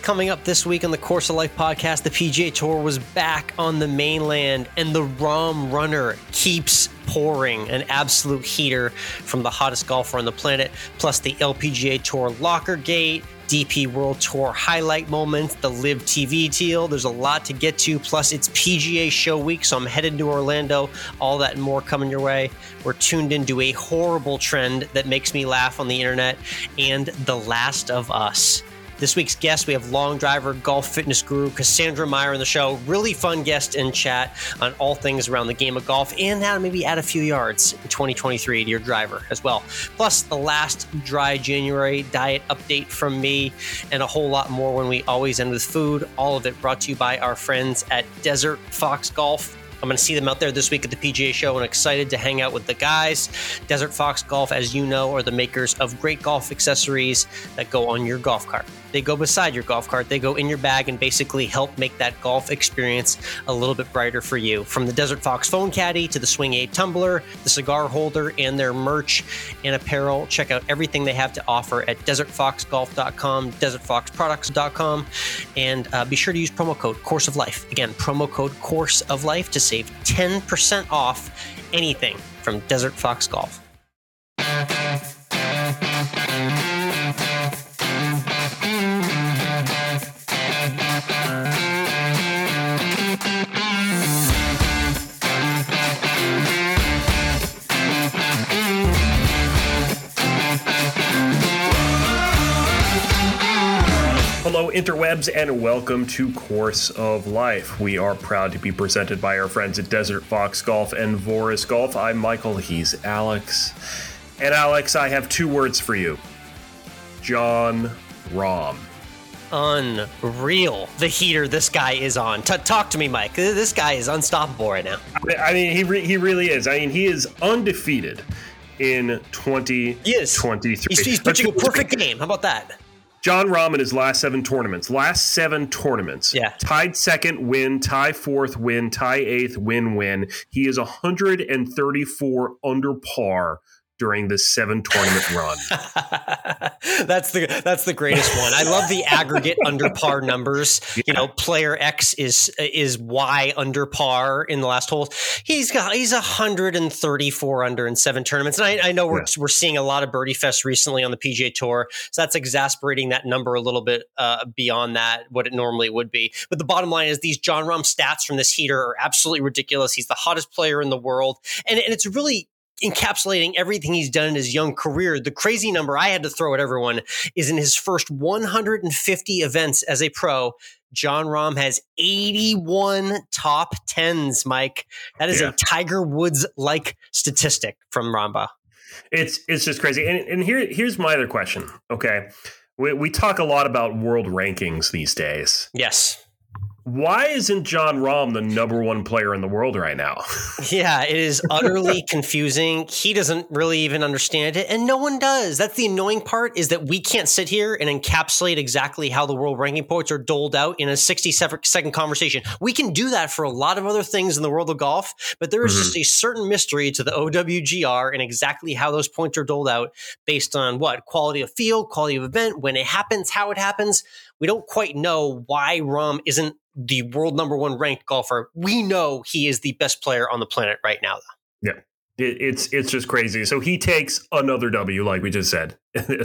Coming up this week on the Course of Life podcast, the PGA Tour was back on the mainland, and the Rahm runner keeps pouring, an absolute heater from the hottest golfer on the planet, plus the LPGA Tour locker gate, DP World Tour highlight moments, the Live TV deal. There's a lot to get to, plus it's PGA show week, so I'm headed to Orlando. All that and more coming your way. We're tuned into a horrible trend that makes me laugh on the internet, and The Last of Us. This week's guest, we have long driver, golf fitness guru Cassandra Meyer on the show. Really fun guest and chat on all things around the game of golf and how to maybe add a few yards in 2023 to your driver as well. Plus the last dry January diet update from me and a whole lot more when we always end with food. All of it brought to you by our friends at Desert Fox Golf. I'm going to see them out there this week at the PGA Show and excited to hang out with the guys. Desert Fox Golf, as you know, are the makers of great golf accessories that go on your golf cart. They go beside your golf cart. They go in your bag and basically help make that golf experience a little bit brighter for you. From the Desert Fox phone caddy to the Swing 8 tumbler, the cigar holder, and their merch and apparel. Check out everything they have to offer at desertfoxgolf.com, desertfoxproducts.com, and be sure to use promo code Course of Life. Again, promo code Course of Life to save 10% off anything from Desert Fox Golf. Hello, interwebs, and welcome to Course of Life. We are proud to be presented by our friends at Desert Fox Golf and Voris Golf. I'm Michael, he's Alex. And Alex, I have two words for you. Jon Rahm. Unreal, the heater this guy is on. Talk to me, Mike. This guy is unstoppable right now. I mean, he really is. I mean, he is undefeated in 2023. He is. He's pitching a perfect game. How about that? Jon Rahm in his last seven tournaments. Yeah. Tied second, win. Tie fourth, win. Tie eighth, win. He is 134 under par during this 7-tournament run. That's the greatest one. I love the aggregate under par numbers. Yeah. You know, player X is Y under par in the last hole. He's 134 under in 7 tournaments. And I know we're seeing a lot of birdie fest recently on the PGA Tour, so that's exasperating that number a little bit beyond that what it normally would be. But the bottom line is these Jon Rahm stats from this heater are absolutely ridiculous. He's the hottest player in the world, and it's really encapsulating everything he's done in his young career. The crazy number I had to throw at everyone is in his first 150 events as a pro, Jon Rahm has 81 top 10s, Mike. That is a Tiger Woods-like statistic from Ramba. It's just crazy. And here's my other question. Okay. We talk a lot about world rankings these days. Yes. Why isn't Jon Rahm the number one player in the world right now? Yeah, it is utterly confusing. He doesn't really even understand it, and no one does. That's the annoying part, is that we can't sit here and encapsulate exactly how the world ranking points are doled out in a 60-second conversation. We can do that for a lot of other things in the world of golf, but there is just a certain mystery to the OWGR and exactly how those points are doled out based on what? Quality of field, quality of event, when it happens, how it happens. We don't quite know why Rahm isn't the world number one ranked golfer. We know he is the best player on the planet right now, though. Yeah, it's just crazy. So he takes another W, like we just said.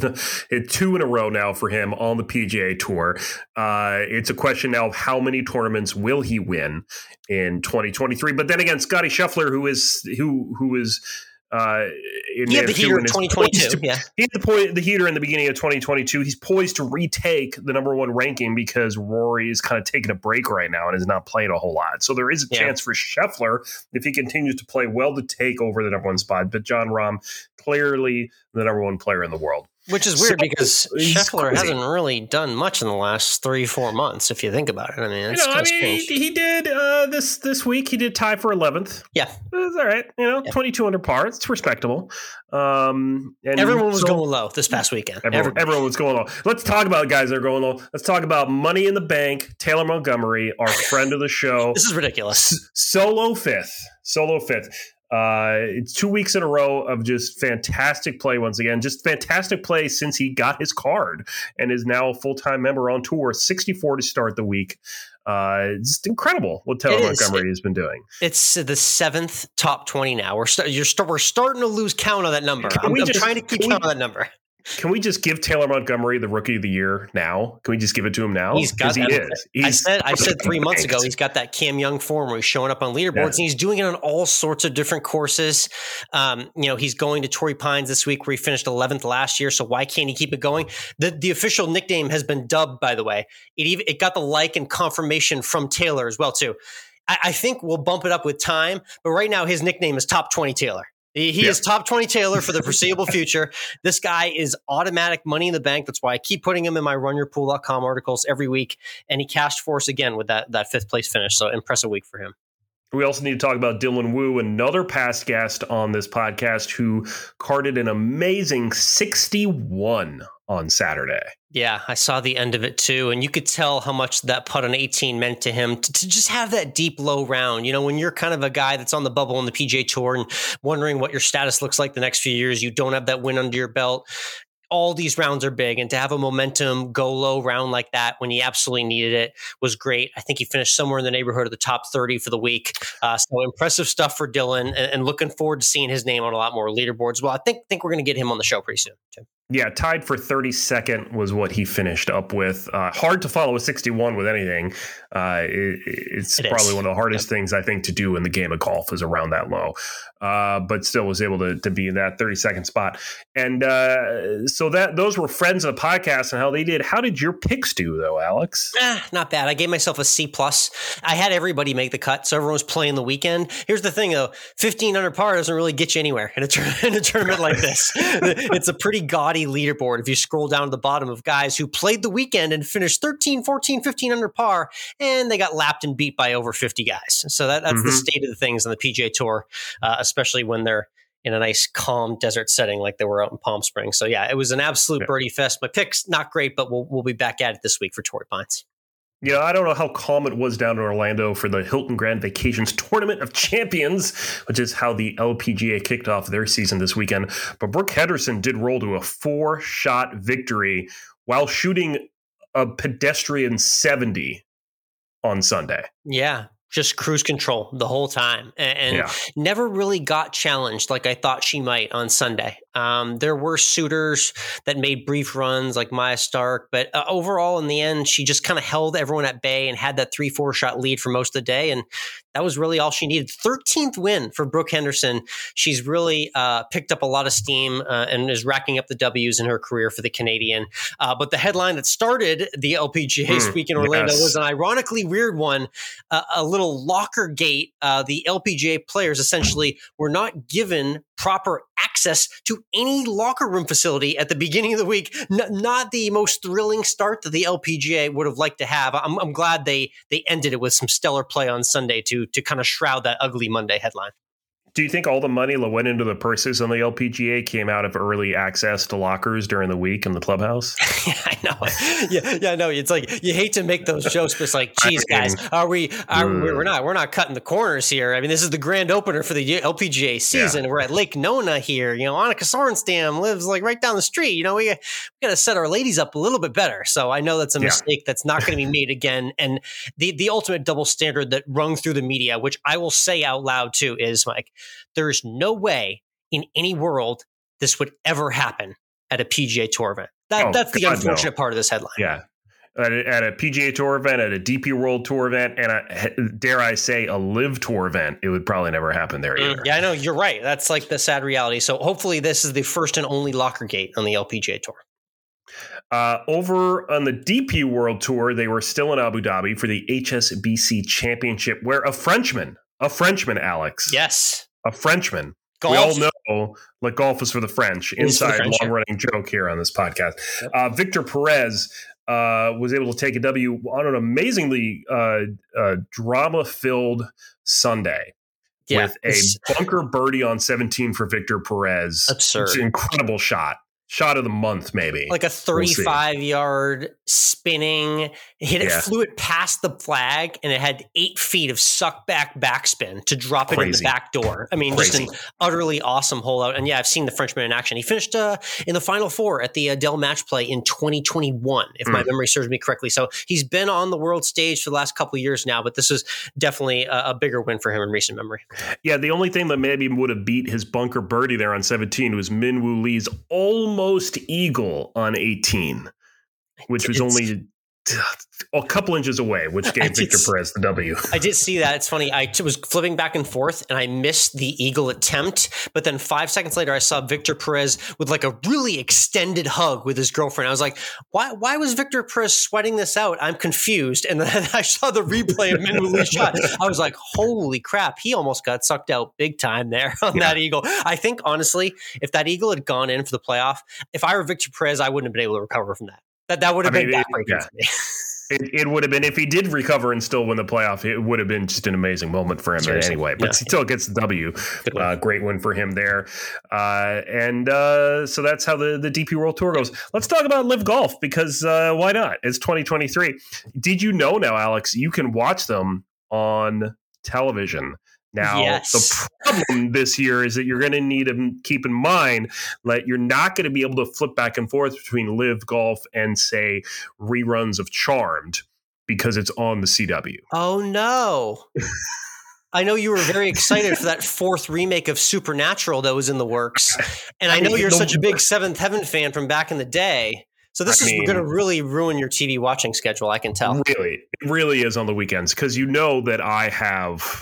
2 in a row now for him on the PGA Tour. It's a question now of how many tournaments will he win in 2023. But then again, Scotty Scheffler, who is he had the heater in 2022. He had the heater in the beginning of 2022. He's poised to retake the number one ranking because Rory is kind of taking a break right now and is not playing a whole lot. So there is a chance for Scheffler, if he continues to play well, to take over the number one spot. But Jon Rahm, clearly the number one player in the world. Which is weird because Scheffler hasn't really done much in the last 3-4 months, if you think about it. I mean, he did this week. He did tie for 11th. Yeah, it's all right. 22 under par. It's respectable. And everyone was going low this past weekend. Everyone was going low. Let's talk about guys that are going low. Let's talk about Money in the Bank. Taylor Montgomery, our friend of the show. This is ridiculous. Solo fifth. It's 2 weeks in a row of just fantastic play once again. Just fantastic play since he got his card and is now a full-time member on tour. 64 to start the week. It's incredible what Taylor Montgomery has been doing. It's the 7th top 20 now. We're starting to lose count on that number. I'm trying to keep count on that number. Can we just give Taylor Montgomery the Rookie of the Year now? Can we just give it to him now? He's got that. I said 3 months ago, he's got that Cam Young form where he's showing up on leaderboards, and he's doing it on all sorts of different courses. He's going to Torrey Pines this week where he finished 11th last year. So why can't he keep it going? The official nickname has been dubbed, by the way. It got the like and confirmation from Taylor as well, too. I think we'll bump it up with time, but right now his nickname is Top 20 Taylor. He is top 20 Taylor for the foreseeable future. This guy is automatic money in the bank. That's why I keep putting him in my runyourpool.com articles every week. And he cashed for us again with that 5th place finish. So impressive week for him. We also need to talk about Dylan Wu, another past guest on this podcast who carded an amazing 61 on Saturday. Yeah, I saw the end of it too. And you could tell how much that putt on 18 meant to him to just have that deep low round. You know, when you're kind of a guy that's on the bubble on the PGA Tour and wondering what your status looks like the next few years, you don't have that win under your belt. All these rounds are big, and to have a momentum go low round like that when he absolutely needed it was great. I think he finished somewhere in the neighborhood of the top 30 for the week. So impressive stuff for Dylan, and looking forward to seeing his name on a lot more leaderboards. Well, I think we're going to get him on the show pretty soon, Tim. Yeah, tied for 32nd was what he finished up with. Hard to follow a 61 with anything. It's probably one of the hardest things, I think, to do in the game of golf is around that low. But still was able to be in that 32nd spot. And so those were friends of the podcast and how they did. How did your picks do, though, Alex? Not bad. I gave myself a C+. I had everybody make the cut, so everyone was playing the weekend. Here's the thing, though. 15 under par doesn't really get you anywhere in a tournament like this. It's a pretty gaudy leaderboard if you scroll down to the bottom of guys who played the weekend and finished 13, 14, 15 under par, and they got lapped and beat by over 50 guys. So that's the state of the things on the PGA Tour, especially when they're in a nice, calm desert setting like they were out in Palm Springs. So, yeah, it was an absolute birdie fest. My picks, not great, but we'll be back at it this week for Torrey Pines. Yeah, I don't know how calm it was down in Orlando for the Hilton Grand Vacations Tournament of Champions, which is how the LPGA kicked off their season this weekend. But Brooke Henderson did roll to a 4-shot victory while shooting a pedestrian 70 on Sunday. Yeah. Just cruise control the whole time and never really got challenged like I thought she might on Sunday. There were suitors that made brief runs like Maya Stark, but overall in the end, she just kind of held everyone at bay and had that 3-4 shot lead for most of the day. And that was really all she needed. 13th win for Brooke Henderson. She's really picked up a lot of steam and is racking up the W's in her career for the Canadian. But the headline that started the LPGA week in Orlando was an ironically weird one, a little locker gate. The LPGA players essentially were not given proper access to any locker room facility at the beginning of the week. Not the most thrilling start that the LPGA would have liked to have. I'm glad they ended it with some stellar play on Sunday to kind of shroud that ugly Monday headline. Do you think all the money that went into the purses on the LPGA came out of early access to lockers during the week in the clubhouse? Yeah, I know. Yeah, I know. It's like you hate to make those jokes, but it's like, geez, guys, we're not cutting the corners here. I mean, this is the grand opener for the LPGA season. Yeah. We're at Lake Nona here. You know, Annika Sorenstam lives like right down the street. You know, we got to set our ladies up a little bit better. So I know that's a mistake that's not going to be made again. And the ultimate double standard that rung through the media, which I will say out loud too, is Mike, there's no way in any world this would ever happen at a PGA Tour event. That's the unfortunate part of this headline. Yeah. At a PGA Tour event, at a DP World Tour event, and dare I say a Live Tour event, it would probably never happen there either. Yeah, I know. You're right. That's like the sad reality. So hopefully this is the first and only locker gate on the LPGA Tour. Over on the DP World Tour, they were still in Abu Dhabi for the HSBC Championship, where a Frenchman, Alex. Yes. A Frenchman. Golf. We all know like golf is for the French. Inside long-running joke here on this podcast. Yep. Victor Perez was able to take a W on an amazingly drama-filled Sunday with a bunker birdie on 17 for Victor Perez. Absurd. It's an incredible shot. shot of the month, maybe. Like a 35-yard spinning, flew it past the flag, and it had 8 feet of suck back backspin to drop it in the back door. I mean, just an utterly awesome holdout. And I've seen the Frenchman in action. He finished in the Final Four at the Dell Match Play in 2021, if my memory serves me correctly. So he's been on the world stage for the last couple of years now, but this is definitely a bigger win for him in recent memory. Yeah, the only thing that maybe would have beat his bunker birdie there on 17 was Min Woo Lee's almost eagle on 18, which was only a couple inches away, which gave Victor Perez the W. I did see that. It's funny. I was flipping back and forth, and I missed the eagle attempt. But then 5 seconds later, I saw Victor Perez with like a really extended hug with his girlfriend. I was like, why was Victor Perez sweating this out? I'm confused. And then I saw the replay of Min Woo Lee's shot. I was like, holy crap. He almost got sucked out big time there on that eagle. I think, honestly, if that eagle had gone in for the playoff, if I were Victor Perez, I wouldn't have been able to recover from that. That would have been backbreaking for me. It would have been, if he did recover and still win the playoff, it would have been just an amazing moment for him anyway. But he still gets the W. Great win for him there. So that's how the DP World Tour goes. Let's talk about Live Golf, because why not? It's 2023. Did you know now, Alex, you can watch them on television? Now, the problem this year is that you're going to need to keep in mind that you're not going to be able to flip back and forth between Live Golf and, say, reruns of Charmed, because it's on the CW. Oh, no. I know you were very excited for that 4th remake of Supernatural that was in the works. And I know you're such a big Seventh Heaven fan from back in the day. So this is going to really ruin your TV watching schedule, I can tell. Really. It really is on the weekends, because you know that I have...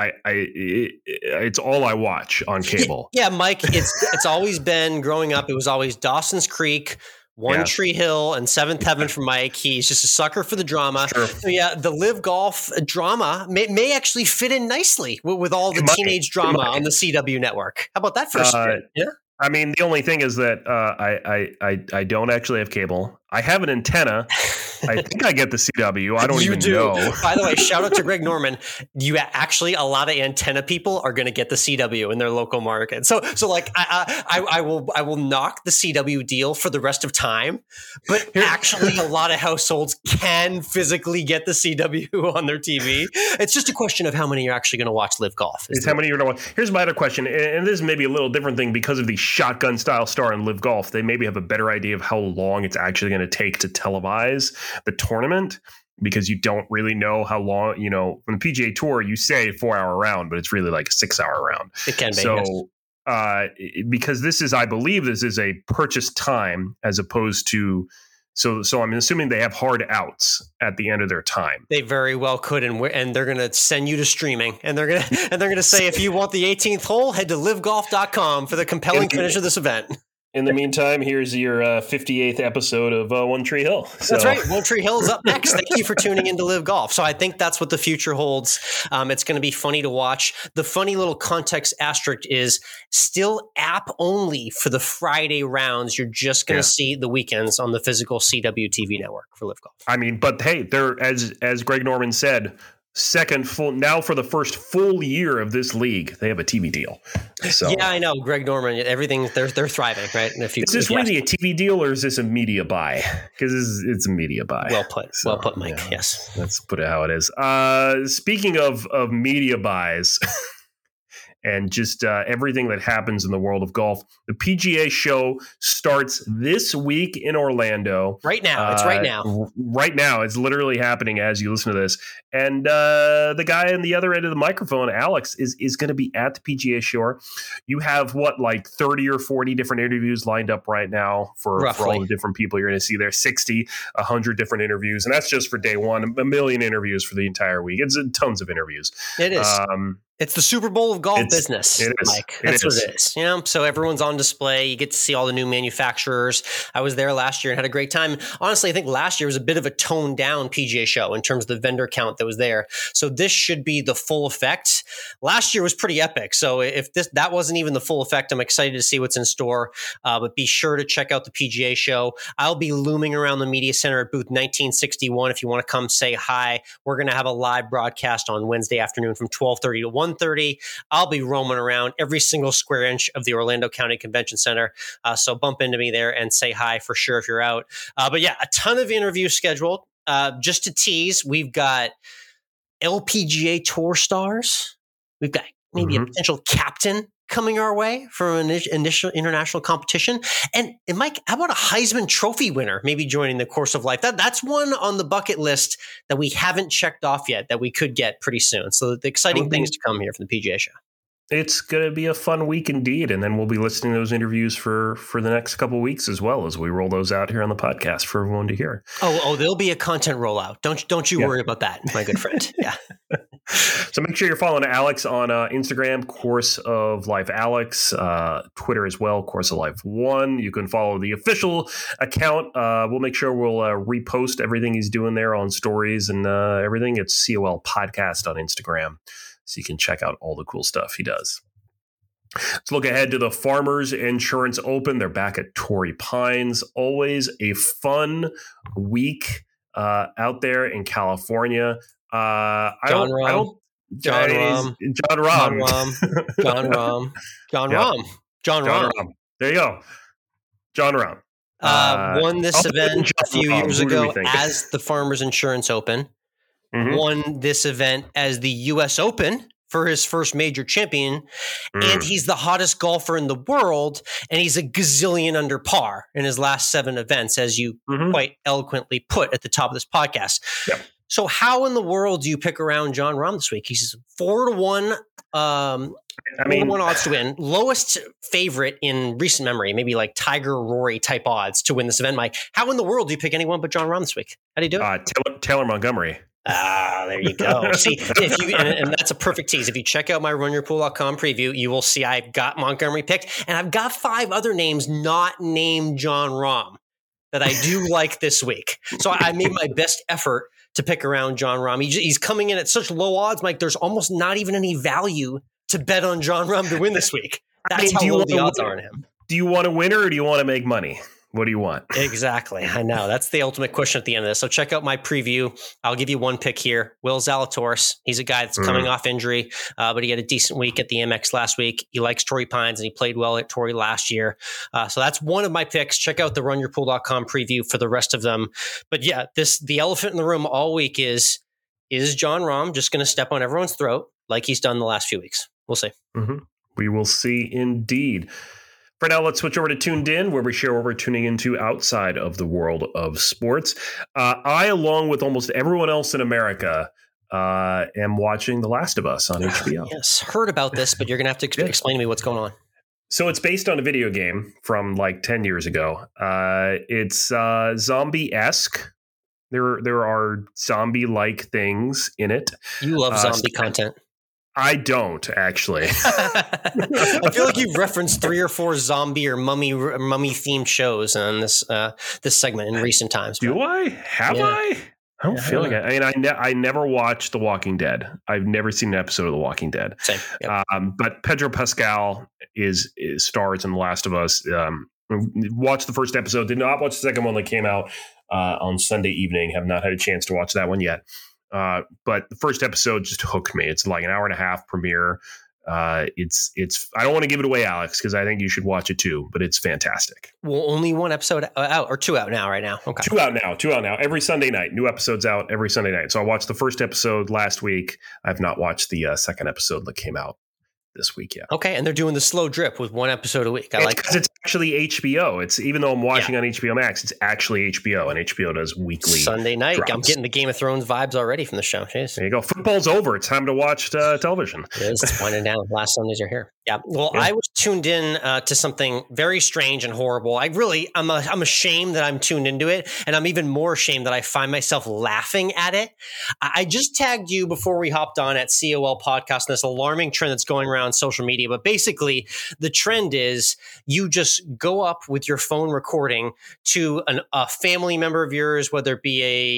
it's all I watch on cable. Yeah, Mike, it's always been, growing up, it was always Dawson's Creek, One Tree Hill, and Seventh Heaven for Mike. He's just a sucker for the drama. Sure. So the Live Golf drama may actually fit in nicely with all the teenage drama on the CW network. How about that for a spin? Yeah. I mean, the only thing is that I don't actually have cable. I have an antenna. I think I get the CW. I don't even know. By the way, shout out to Greg Norman. A lot of antenna people are going to get the CW in their local market. So like I will knock the CW deal for the rest of time, but actually a lot of households can physically get the CW on their TV. It's just a question of how many are actually going to watch Live Golf. It's how many you're going to watch. Here's my other question, and this is maybe a little different thing because of the shotgun style star in Live Golf. They maybe have a better idea of how long it's actually going to take to televise the tournament, because you don't really know how long, on the PGA Tour, you say 4-hour round, but it's really like a 6-hour round. It can be. So, because I believe this is a purchase time as opposed to, so I'm assuming they have hard outs at the end of their time. They very well could, and they're going to send you to streaming, and they're going to say, if you want the 18th hole, head to livegolf.com for the compelling finish of this event. In the meantime, here's your 58th episode of One Tree Hill. So. That's right. One Tree Hill is up next. Thank you for tuning in to Live Golf. So I think that's what the future holds. It's going to be funny to watch. The funny little context asterisk is still app only for the Friday rounds. You're just going to see the weekends on the physical CW TV network for Live Golf. I mean, but hey, they're, as Greg Norman said, now for the first full year of this league, they have a TV deal. So yeah, I know. Greg Norman, everything, they're thriving, right? And is this really a TV deal, or is this a media buy? Because it's a media buy. Well put. So, well put, Mike. Yes. Let's put it how it is. Speaking of media buys and just everything that happens in the world of golf, the PGA show starts this week in Orlando. Right now. It's right now. Right now. It's literally happening as you listen to this. And the guy on the other end of the microphone, Alex, is going to be at the PGA show. You have, like 30 or 40 different interviews lined up right now for all the different people you're going to see there. 60, 100 different interviews. And that's just for day one. A million interviews for the entire week. It's tons of interviews. It is. It's the Super Bowl of golf business, Mike. That's what it is. So everyone's on display. You get to see all the new manufacturers. I was there last year and had a great time. Honestly, I think last year was a bit of a toned down PGA show in terms of the vendor count that was there. So this should be the full effect. Last year was pretty epic. So if that wasn't even the full effect, I'm excited to see what's in store. But be sure to check out the PGA show. I'll be looming around the media center at booth 1961 if you want to come say hi. We're going to have a live broadcast on Wednesday afternoon from 12:30 to 1:30. 1:30. I'll be roaming around every single square inch of the Orlando County Convention Center. So bump into me there and say hi for sure if you're out. But yeah, a ton of interviews scheduled. Just to tease, we've got LPGA Tour stars. We've got maybe a potential captain coming our way from an initial international competition. And Mike, how about a Heisman Trophy winner maybe joining the Course of Life? That's one on the bucket list that we haven't checked off yet that we could get pretty soon. So the exciting things to come here from the PGA Show. It's going to be a fun week indeed. And then we'll be listening to those interviews for the next couple of weeks as well as we roll those out here on the podcast for everyone to hear. Oh, there'll be a content rollout. Don't you worry about that, my good friend. Yeah. So make sure you're following Alex on Instagram, Course of Life Alex, Twitter as well, Course of Life 1. You can follow the official account. We'll make sure we'll repost everything he's doing there on stories and everything. It's COL Podcast on Instagram. So you can check out all the cool stuff he does. Let's look ahead to the Farmers Insurance Open. They're back at Torrey Pines. Always a fun week out there in California. John Rahm. There you go. John Rahm. Won this event a few years ago as the Farmers Insurance Open. Won this event as the U.S. Open for his first major champion. And he's the hottest golfer in the world. And he's a gazillion under par in his last 7 events, as you quite eloquently put at the top of this podcast. Yep. So how in the world do you pick around John Rahm this week? He's 4-1. 4-1 odds to win. Lowest favorite in recent memory, maybe like Tiger, Rory type odds to win this event. Mike, how in the world do you pick anyone but John Rahm this week? How do you do it? Taylor Montgomery. There you go. See, and that's a perfect tease. If you check out my runyourpool.com preview, you will see I've got Montgomery picked, and I've got 5 other names not named John Rahm that I do like this week. So I made my best effort to pick around John Rahm. He's coming in at such low odds, Mike. There's almost not even any value to bet on John Rahm to win this week. That's how low the odds are on him. Do you want to win or do you want to make money? What do you want? Exactly. I know. That's the ultimate question at the end of this. So check out my preview. I'll give you one pick here. Will Zalatoris. He's a guy that's coming off injury, but he had a decent week at the Amex last week. He likes Torrey Pines, and he played well at Torrey last year. So that's one of my picks. Check out the runyourpool.com preview for the rest of them. But yeah, the elephant in the room all week is John Rahm just going to step on everyone's throat like he's done the last few weeks? We'll see. We will see indeed. For now, let's switch over to Tuned In, where we share what we're tuning into outside of the world of sports. I, along with almost everyone else in America, am watching The Last of Us on HBO. Yes, heard about this, but you're going to have to explain to me what's going on. So it's based on a video game from like 10 years ago. It's zombie-esque. There are zombie-like things in it. You love zombie content. I don't, actually. I feel like you've referenced 3 or 4 zombie or mummy themed shows on this segment in recent times. Do I? Have I? I don't feel like it. I mean, I never watched The Walking Dead. I've never seen an episode of The Walking Dead. Same. Yep. But Pedro Pascal is stars in The Last of Us. Watched the first episode. Did not watch the second one that came out on Sunday evening. Have not had a chance to watch that one yet. But the first episode just hooked me. It's like an hour and a half premiere. It's I don't want to give it away, Alex, because I think you should watch it too, but it's fantastic. Well, only one episode out or 2 out now, right now. Okay. 2 out now. Every Sunday night, new episodes out every Sunday night. So I watched the first episode last week. I've not watched the second episode that came out this week yet. Okay. And they're doing the slow drip with 1 episode a week. I like because it's actually HBO. It's even though I'm watching on HBO Max, it's actually HBO, and HBO does weekly Sunday night. drops. I'm getting the Game of Thrones vibes already from the show. Jeez. There you go. Football's over. It's time to watch television. It is. It's winding down. Last Sundays are here. Yeah. Well, I was tuned in to something very strange and horrible. I'm ashamed that I'm tuned into it, and I'm even more ashamed that I find myself laughing at it. I just tagged you before we hopped on at COL Podcast, and this alarming trend that's going around social media. But basically, the trend is you just go up with your phone recording to a family member of yours, whether it be a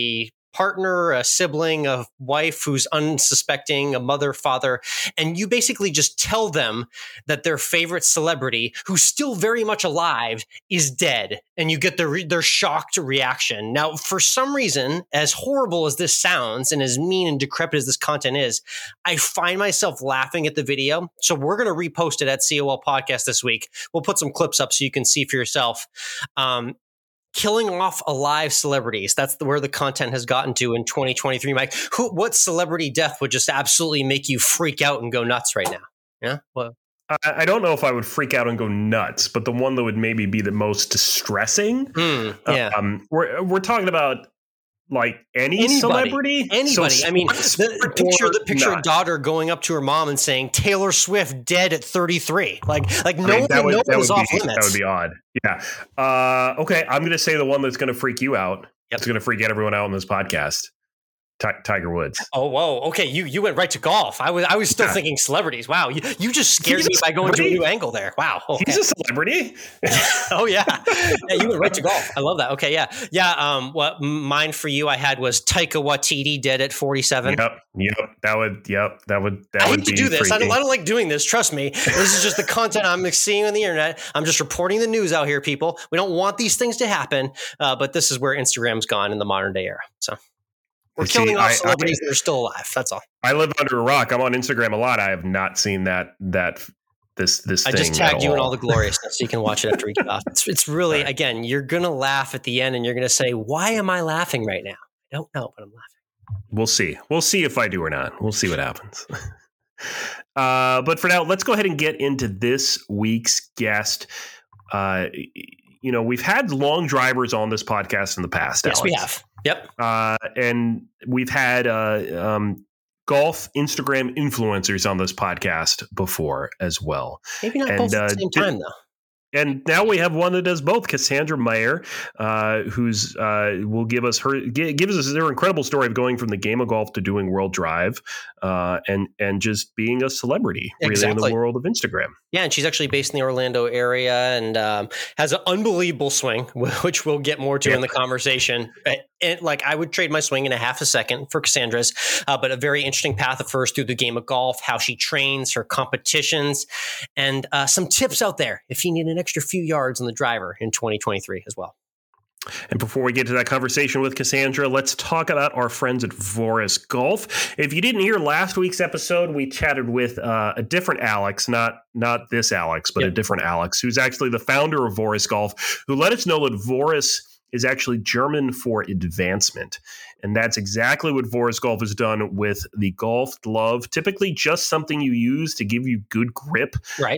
partner, a sibling, a wife who's unsuspecting, a mother, father, and you basically just tell them that their favorite celebrity, who's still very much alive, is dead, and you get their shocked reaction. Now, for some reason, as horrible as this sounds and as mean and decrepit as this content is, I find myself laughing at the video. So we're going to repost it at COL Podcast this week. We'll put some clips up so you can see for yourself. Killing off alive celebrities. That's where the content has gotten to in 2023. Mike, what celebrity death would just absolutely make you freak out and go nuts right now? Yeah. Well, I don't know if I would freak out and go nuts, but the one that would maybe be the most distressing. We're talking about like anybody. Anybody. So I mean, the picture of daughter going up to her mom and saying Taylor Swift dead at 33. Like no one was off limits. That would be odd. Yeah. Okay. I'm going to say the one that's going to freak you out. It's going to freak everyone out on this podcast. Tiger Woods. Oh, whoa. Okay. You went right to golf. I was still thinking celebrities. Wow. You just scared me by going to a new angle there. Wow. Okay. He's a celebrity. Oh yeah. Yeah. You went right to golf. I love that. Okay. Yeah. Yeah. What mine for you I had was Taika Waititi dead at 47. Yep. That would I hate to do this. I don't like doing this. Trust me. This is just the content I'm seeing on the internet. I'm just reporting the news out here, people. We don't want these things to happen. But this is where Instagram's gone in the modern day era. So. We're killing off celebrities that are still alive. That's all. I live under a rock. I'm on Instagram a lot. I have not seen this I just tagged you in all the gloriousness so you can watch it after we get off. It's really, again, you're going to laugh at the end and you're going to say, why am I laughing right now? I don't know, but I'm laughing. We'll see. We'll see if I do or not. We'll see what happens. But for now, let's go ahead and get into this week's guest. We've had long drivers on this podcast in the past. Yes, Alex. We have. Yep. And we've had golf Instagram influencers on this podcast before as well. Maybe not both at the same time, though. And now we have one that does both, Cassandra Meyer, who's will give us her incredible story of going from the game of golf to doing World Drive, and just being a celebrity really in the world of Instagram. Yeah, and she's actually based in the Orlando area and has an unbelievable swing, which we'll get more to in the conversation. And I would trade my swing in a half a second for Cassandra's, but a very interesting path of hers through the game of golf, how she trains, her competitions, and some tips out there if you need an extra few yards on the driver in 2023 as well. And before we get to that conversation with Cassandra, let's talk about our friends at Voris Golf. If you didn't hear last week's episode, we chatted with a different Alex, not this Alex, but a different Alex, who's actually the founder of Voris Golf, who let us know that Voris is actually German for advancement. And that's exactly what Voris Golf has done with the golf glove. Typically just something you use to give you good grip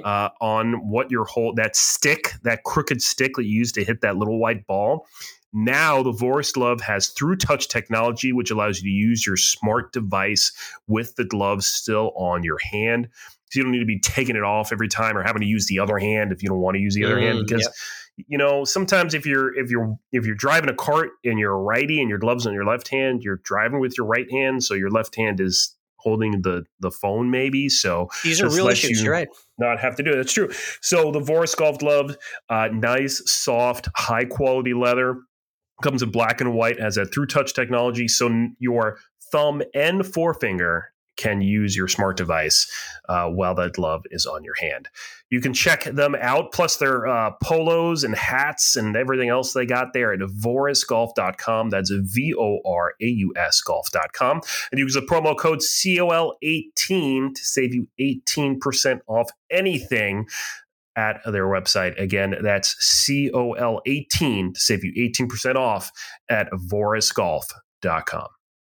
on what your that crooked stick that you use to hit that little white ball. Now the Voris glove has through touch technology, which allows you to use your smart device with the glove still on your hand. So you don't need to be taking it off every time or having to use the other hand if you don't want to use the other hand, because sometimes if you're driving a cart and you're a righty and your glove's on your left hand, you're driving with your right hand, so your left hand is holding the phone maybe. So these are real issues. You're right. Not have to do it. That's true. So the Voris Golf glove, nice, soft, high quality leather, comes in black and white, has that through touch technology, so your thumb and forefinger can use your smart device while that glove is on your hand. You can check them out, plus their polos and hats and everything else they got there at vorisgolf.com. That's VORAUS golf.com. And use the promo code COL18 to save you 18% off anything at their website. Again, that's COL18 to save you 18% off at vorisgolf.com.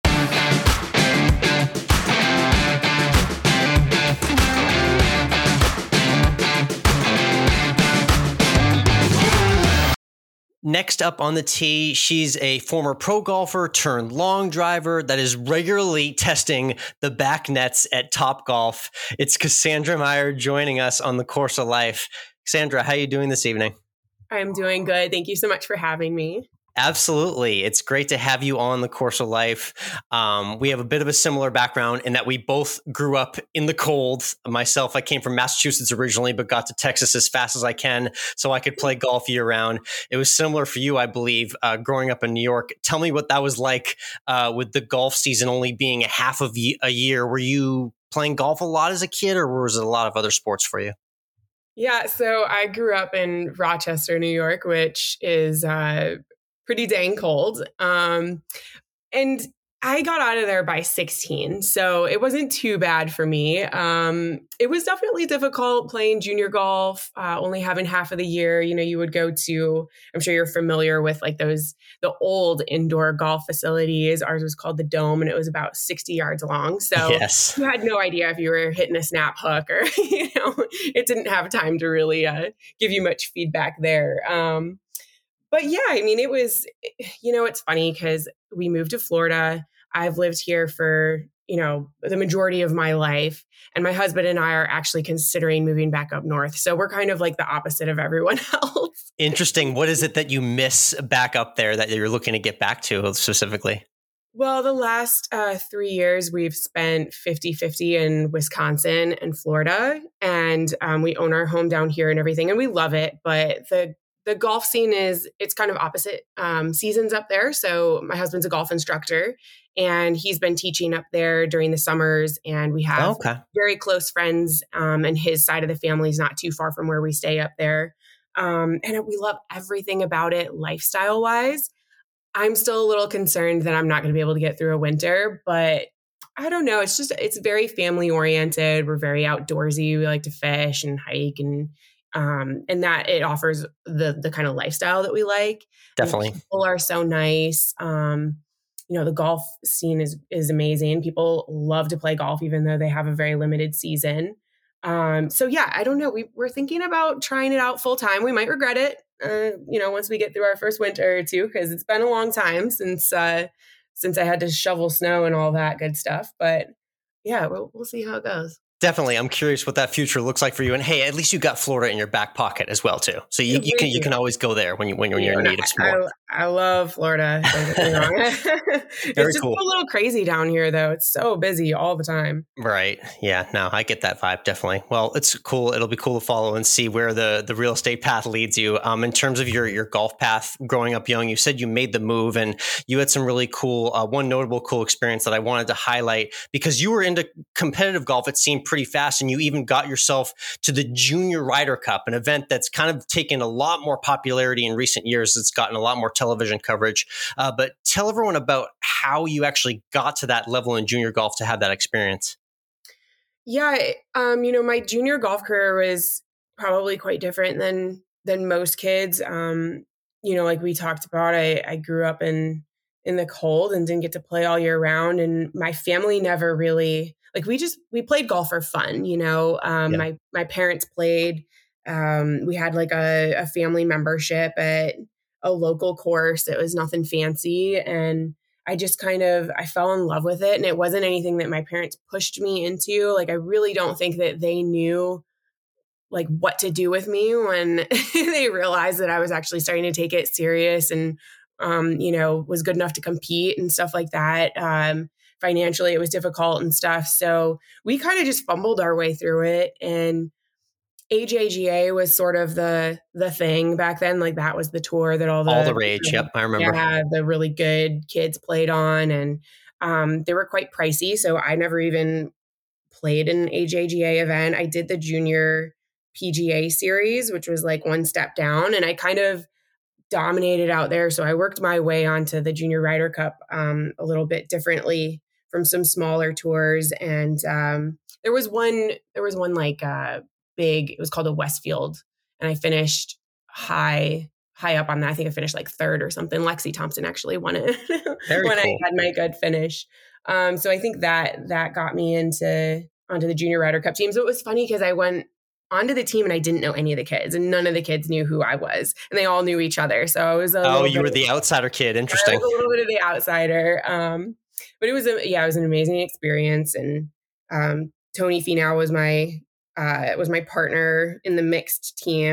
Next up on the tee, she's a former pro golfer turned long driver that is regularly testing the back nets at Topgolf. It's Cassandra Meyer joining us on the Course of Life. Cassandra, how are you doing this evening? I'm doing good. Thank you so much for having me. Absolutely. It's great to have you on the Course of Life. We have a bit of a similar background in that we both grew up in the cold. Myself, I came from Massachusetts originally, but got to Texas as fast as I can so I could play golf year round. It was similar for you, I believe, growing up in New York. Tell me what that was like with the golf season only being a year. Were you playing golf a lot as a kid, or was it a lot of other sports for you? Yeah, so I grew up in Rochester, New York, which is pretty dang cold. And I got out of there by 16, so it wasn't too bad for me. It was definitely difficult playing junior golf, only having half of the year. You know, you would go to, I'm sure you're familiar with like the old indoor golf facilities. Ours was called the Dome, and it was about 60 yards long. So Yes. you had no idea if you were hitting a snap hook or, it didn't have time to really give you much feedback there. But yeah, I mean, it was, it's funny because we moved to Florida. I've lived here for, the majority of my life. And my husband and I are actually considering moving back up north. So we're kind of like the opposite of everyone else. Interesting. What is it that you miss back up there that you're looking to get back to specifically? Well, the last 3 years, we've spent 50-50 in Wisconsin and Florida. And we own our home down here and everything. And we love it. But the golf scene it's kind of opposite seasons up there. So my husband's a golf instructor and he's been teaching up there during the summers. And we have very close friends and his side of the family is not too far from where we stay up there. And we love everything about it lifestyle wise. I'm still a little concerned that I'm not going to be able to get through a winter, but I don't know. It's very family oriented. We're very outdoorsy. We like to fish and hike and that it offers the kind of lifestyle that we like. Definitely. And people are so nice. The golf scene is amazing. People love to play golf, even though they have a very limited season. So yeah, I don't know. We're thinking about trying it out full time. We might regret it, once we get through our first winter or two, because it's been a long time since I had to shovel snow and all that good stuff. But yeah, we'll see how it goes. Definitely. I'm curious what that future looks like for you. And hey, at least you got Florida in your back pocket as well, too. So you can always go there when you're in need of some more. I love Florida. It's just cool. A little crazy down here, though. It's so busy all the time. Right. Yeah. No, I get that vibe. Definitely. Well, it's cool. It'll be cool to follow and see where the real estate path leads you. In terms of your golf path growing up young, you said you made the move and you had some really cool, one notable cool experience that I wanted to highlight because you were into competitive golf. It seemed pretty fast, and you even got yourself to the Junior Ryder Cup, an event that's kind of taken a lot more popularity in recent years. It's gotten a lot more television coverage. But tell everyone about how you actually got to that level in junior golf to have that experience. Yeah, my junior golf career was probably quite different than most kids. Like we talked about, I grew up in the cold and didn't get to play all year round, and my family never really. Like we played golf for fun, my parents played, we had like a family membership at a local course. It was nothing fancy. And I just I fell in love with it. And it wasn't anything that my parents pushed me into. Like, I really don't think that they knew like what to do with me when they realized that I was actually starting to take it serious and, was good enough to compete and stuff like that. Financially, it was difficult and stuff. So we kind of just fumbled our way through it. And AJGA was sort of the thing back then. Like that was the tour that all the rage. Yep, I remember. Yeah, the really good kids played on, and they were quite pricey. So I never even played an AJGA event. I did the junior PGA series, which was like one step down, and I kind of dominated out there. So I worked my way onto the Junior Ryder Cup a little bit differently from some smaller tours. And there was one like big, it was called a Westfield. And I finished high up on that. I think I finished like third or something. Lexi Thompson actually won it when I had my good finish. So I think that got me onto the Junior Ryder Cup team. So it was funny because I went onto the team and I didn't know any of the kids, and none of the kids knew who I was, and they all knew each other. So I was you were the outsider kid. Interesting. I was a little bit of the outsider. But it was an amazing experience. And Tony Finau was my partner in the mixed team.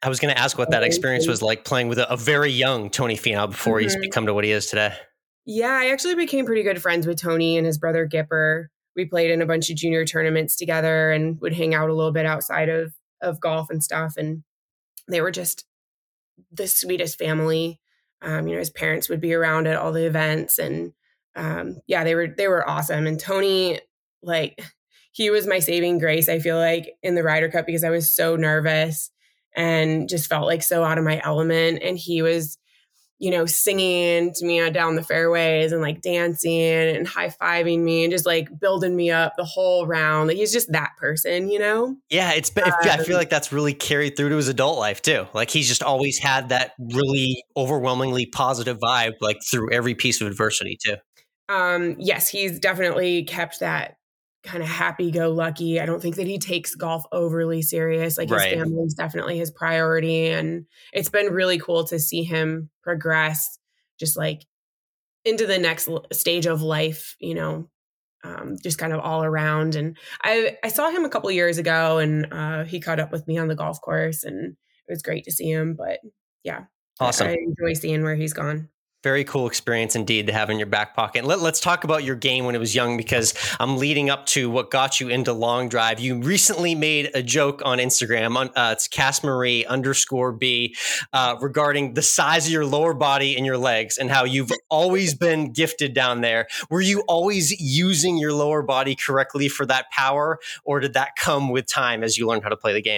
I was going to ask what that experience was like playing with a very young Tony Finau before he's become to what he is today. Yeah, I actually became pretty good friends with Tony and his brother Gipper. We played in a bunch of junior tournaments together and would hang out a little bit outside of golf and stuff. And they were just the sweetest family. His parents would be around at all the events, and they were awesome. And Tony, like, he was my saving grace, I feel like, in the Ryder Cup, because I was so nervous and just felt like so out of my element. And he was, singing to me down the fairways and like dancing and high-fiving me and just like building me up the whole round. Like, he's just that person, Yeah, I feel like that's really carried through to his adult life too. Like, he's just always had that really overwhelmingly positive vibe, like through every piece of adversity too. Yes, he's definitely kept that kind of happy-go-lucky. I don't think that he takes golf overly serious. Like, his family is definitely his priority. And it's been really cool to see him progress just like into the next stage of life, just kind of all around. And I saw him a couple of years ago, and he caught up with me on the golf course, and it was great to see him. But yeah, awesome. I enjoy seeing where he's gone. Very cool experience indeed to have in your back pocket. Let's talk about your game when it was young, because I'm leading up to what got you into long drive. You recently made a joke on Instagram, it's CassMarie_B, regarding the size of your lower body and your legs and how you've always been gifted down there. Were you always using your lower body correctly for that power, or did that come with time as you learned how to play the game?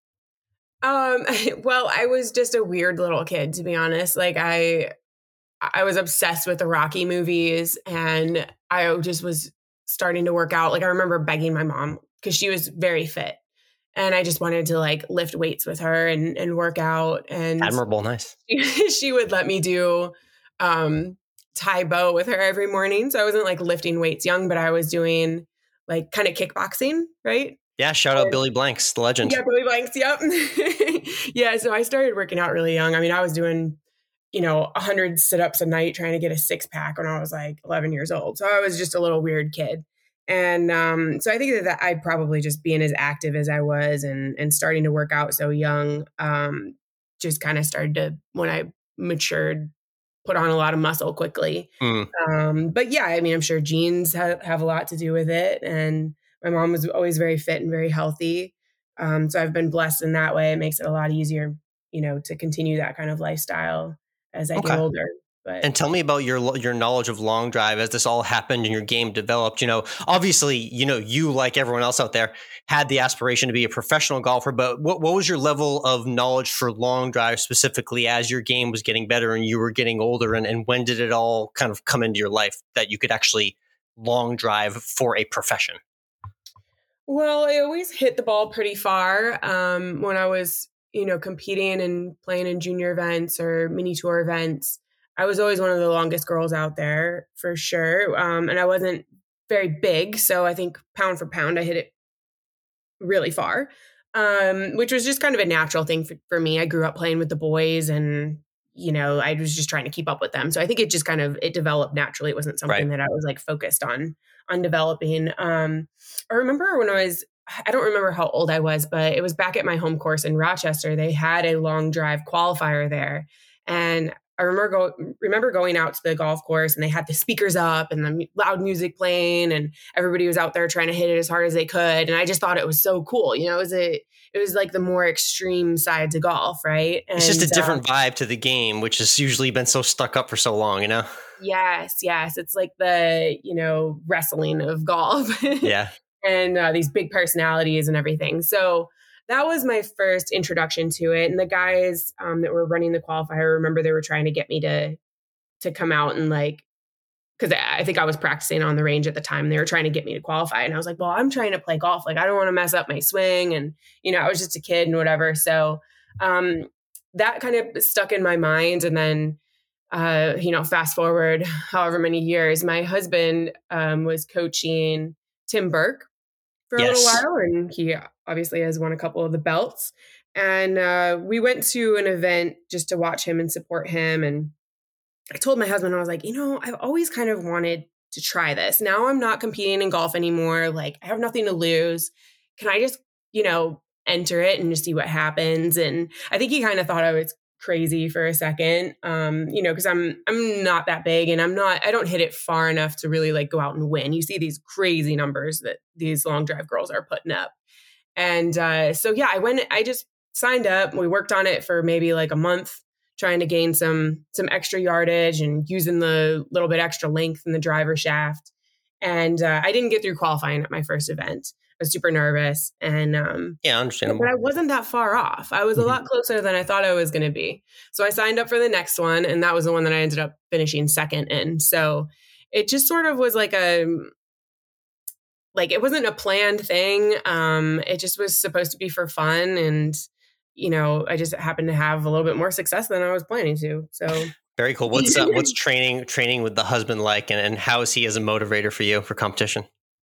Well, I was just a weird little kid, to be honest. Like, I was obsessed with the Rocky movies, and I just was starting to work out. Like, I remember begging my mom, because she was very fit, and I just wanted to like lift weights with her and work out. And admirable. Nice. She would let me do Tae Bo with her every morning. So I wasn't like lifting weights young, but I was doing like kind of kickboxing, right? Yeah, shout out Billy Blanks, the legend. Yeah, Billy Blanks, yep. Yeah, so I started working out really young. I mean, I was doing 100 sit-ups a night trying to get a six-pack when I was like 11 years old. So I was just a little weird kid. And so I think that I'd probably just being as active as I was and starting to work out so young, just kind of started to, when I matured, put on a lot of muscle quickly. But yeah, I mean, I'm sure genes have a lot to do with it. And my mom was always very fit and very healthy. So I've been blessed in that way. It makes it a lot easier, to continue that kind of lifestyle as I get older. But. And tell me about your knowledge of long drive as this all happened and your game developed. Obviously, you, like everyone else out there, had the aspiration to be a professional golfer, but what was your level of knowledge for long drive specifically as your game was getting better and you were getting older? And when did it all kind of come into your life that you could actually long drive for a profession? Well, I always hit the ball pretty far when I was competing and playing in junior events or mini tour events. I was always one of the longest girls out there for sure. And I wasn't very big. So I think pound for pound, I hit it really far, which was just kind of a natural thing for me. I grew up playing with the boys and, I was just trying to keep up with them. So I think it just it developed naturally. It wasn't something that I was like focused on developing. I remember when I don't remember how old I was, but it was back at my home course in Rochester. They had a long drive qualifier there. And I remember going out to the golf course, and they had the speakers up and the loud music playing, and everybody was out there trying to hit it as hard as they could. And I just thought it was so cool. It was like the more extreme side to golf, right? And it's just a different vibe to the game, which has usually been so stuck up for so long, Yes. It's like the, wrestling of golf. Yeah. And these big personalities and everything. So that was my first introduction to it. And the guys that were running the qualifier, I remember they were trying to get me to come out and because I think I was practicing on the range at the time. They were trying to get me to qualify. And I was like, well, I'm trying to play golf. Like, I don't want to mess up my swing. And, I was just a kid and whatever. So that kind of stuck in my mind. And then, fast forward however many years, my husband was coaching Tim Burke for a little while, and he obviously has won a couple of the belts. And we went to an event just to watch him and support him. And I told my husband, I was like, I've always kind of wanted to try this. Now I'm not competing in golf anymore. Like, I have nothing to lose. Can I just, enter it and just see what happens. And I think he kind of thought I was crazy for a second, because I'm not that big, and I don't hit it far enough to really like go out and win. You see these crazy numbers that these long drive girls are putting up. And so yeah, I just signed up. We worked on it for maybe like a month, trying to gain some extra yardage and using the little bit extra length in the driver shaft. And I didn't get through qualifying at my first event. I was super nervous, and understandable. But I wasn't that far off. I was a lot closer than I thought I was going to be. So I signed up for the next one, and that was the one that I ended up finishing second in. So it just sort of was like it wasn't a planned thing. It just was supposed to be for fun, and I just happened to have a little bit more success than I was planning to. So very cool. What's training with the husband like, and how is he as a motivator for you for competition?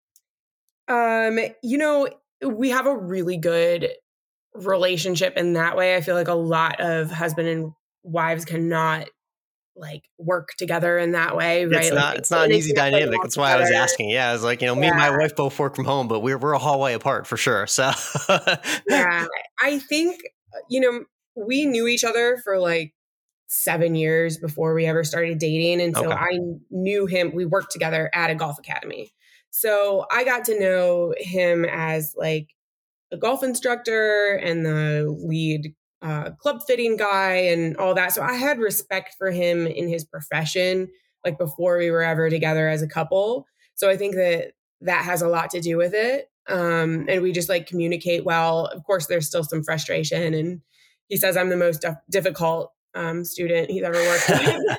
We have a really good relationship in that way. I feel like a lot of husband and wives cannot like work together in that way, right? It's not an easy dynamic. That's why I was asking. Yeah, I was like, me and my wife both work from home, but we're a hallway apart for sure. So yeah, I think we knew each other for like 7 years before we ever started dating, and so I knew him. We worked together at a golf academy. So I got to know him as like a golf instructor and the lead club fitting guy and all that. So I had respect for him in his profession, like before we were ever together as a couple. So I think that has a lot to do with it. And we just like communicate well. Of course, there's still some frustration, and he says I'm the most difficult student he's ever worked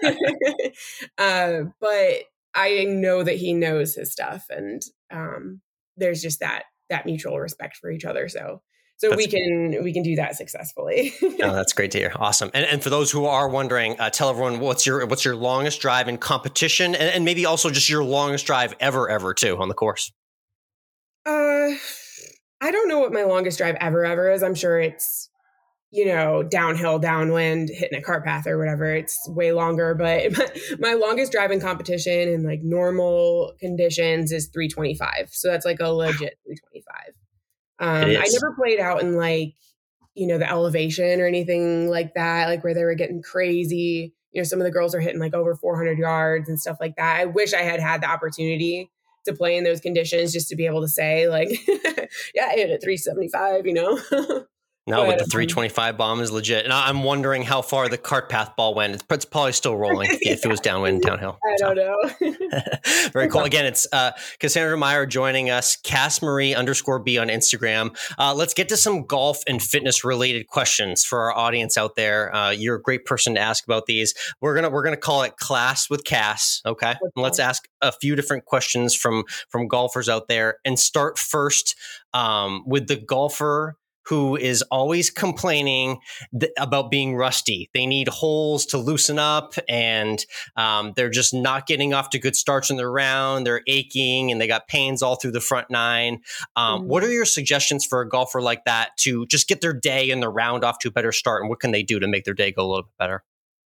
with. But I know that he knows his stuff, and there's just that mutual respect for each other. So we can do that successfully. Oh, that's great to hear. Awesome. And for those who are wondering, tell everyone what's your longest drive in competition, and maybe also just your longest drive ever too on the course. I don't know what my longest drive ever is. I'm sure it's downhill, downwind, hitting a cart path or whatever. It's way longer, but my longest drive in competition in like normal conditions is 325. So that's like a legit 325. I never played out in like, the elevation or anything like that, like where they were getting crazy. Some of the girls are hitting like over 400 yards and stuff like that. I wish I had the opportunity to play in those conditions just to be able to say like, yeah, I hit at 375, No, but the 325 bomb is legit. And I'm wondering how far the cart path ball went. It's probably still rolling if it was downwind, downhill. I don't know. Very cool. Again, it's Cassandra Meyer joining us, CassMarie_B on Instagram. Let's get to some golf and fitness related questions for our audience out there. You're a great person to ask about these. We're gonna call it Class with Cass. Okay. And let's ask a few different questions from golfers out there, and start first with the golfer who is always complaining about being rusty. They need holes to loosen up, and they're just not getting off to good starts in the round. They're aching, and they got pains all through the front nine. What are your suggestions for a golfer like that to just get their day and the round off to a better start? And what can they do to make their day go a little bit better?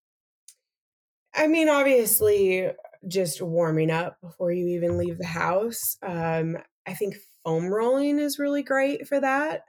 I mean, obviously, just warming up before you even leave the house. I think foam rolling is really great for that.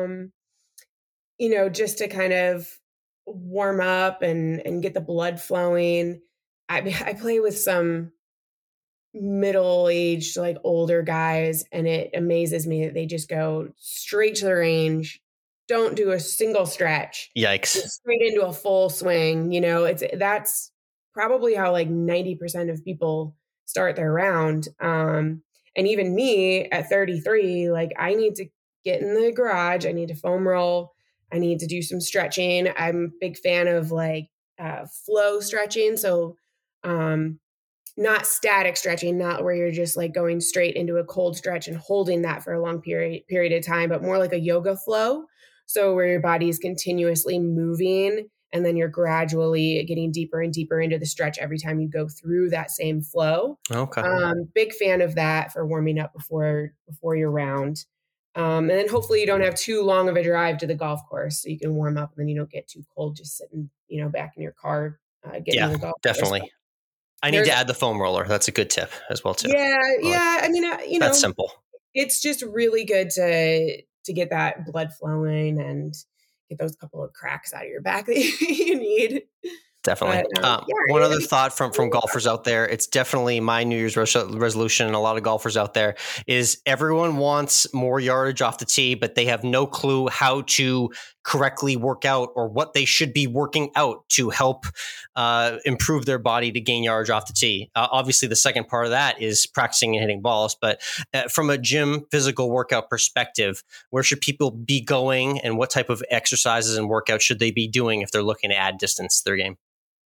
Just to kind of warm up and get the blood flowing. I play with some middle-aged, like older guys, and it amazes me that they just go straight to the range, don't do a single stretch. Yikes. Straight into a full swing. That's probably how like 90% of people start their round. And even me at 33, like I need to get in the garage. I need to foam roll. I need to do some stretching. I'm a big fan of like flow stretching. So not static stretching, not where you're just like going straight into a cold stretch and holding that for a long period of time, but more like a yoga flow. So where your body is continuously moving, and then you're gradually getting deeper and deeper into the stretch every time you go through that same flow. Okay. Big fan of that for warming up before your round. And then hopefully you don't have too long of a drive to the golf course, so you can warm up and then you don't get too cold just sitting, back in your car getting to the golf definitely. course. I need to add the foam roller. That's a good tip as well too. Yeah. I mean, that's simple. It's just really good to get that blood flowing and get those couple of cracks out of your back that you need. Definitely. But, one other thought from golfers out there, it's definitely my New Year's resolution, and a lot of golfers out there, is everyone wants more yardage off the tee, but they have no clue how to correctly work out or what they should be working out to help improve their body to gain yardage off the tee. Obviously, the second part of that is practicing and hitting balls. But from a gym physical workout perspective, where should people be going, and what type of exercises and workouts should they be doing if they're looking to add distance to their game?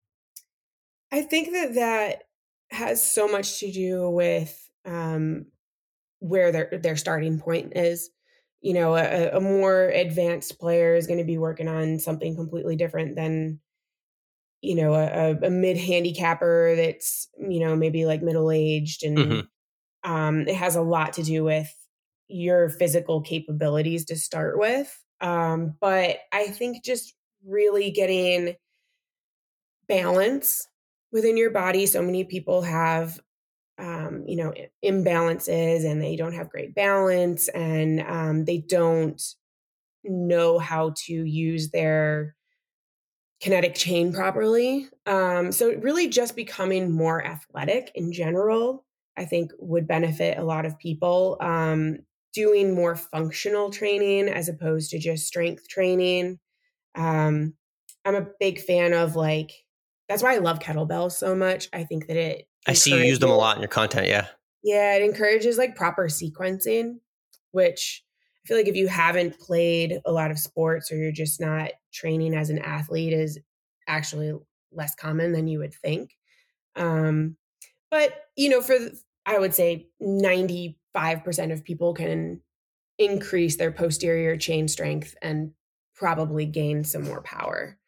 I think that has so much to do with where their starting point is. You know, a more advanced player is going to be working on something completely different than, you know, a mid handicapper that's, you know, maybe like middle aged, and it has a lot to do with your physical capabilities to start with. But I think just really getting balance within your body. So many people have, you know, imbalances, and they don't have great balance, and they don't know how to use their kinetic chain properly. So really just becoming more athletic in general, I think would benefit a lot of people. Doing more functional training as opposed to just strength training. I'm a big fan of, like, that's why I love kettlebells so much. I think that I see you use them a lot in your content. Yeah. Yeah. It encourages like proper sequencing, which I feel like if you haven't played a lot of sports, or you're just not training as an athlete, is actually less common than you would think. But, you know, I would say 95% of people can increase their posterior chain strength and probably gain some more power.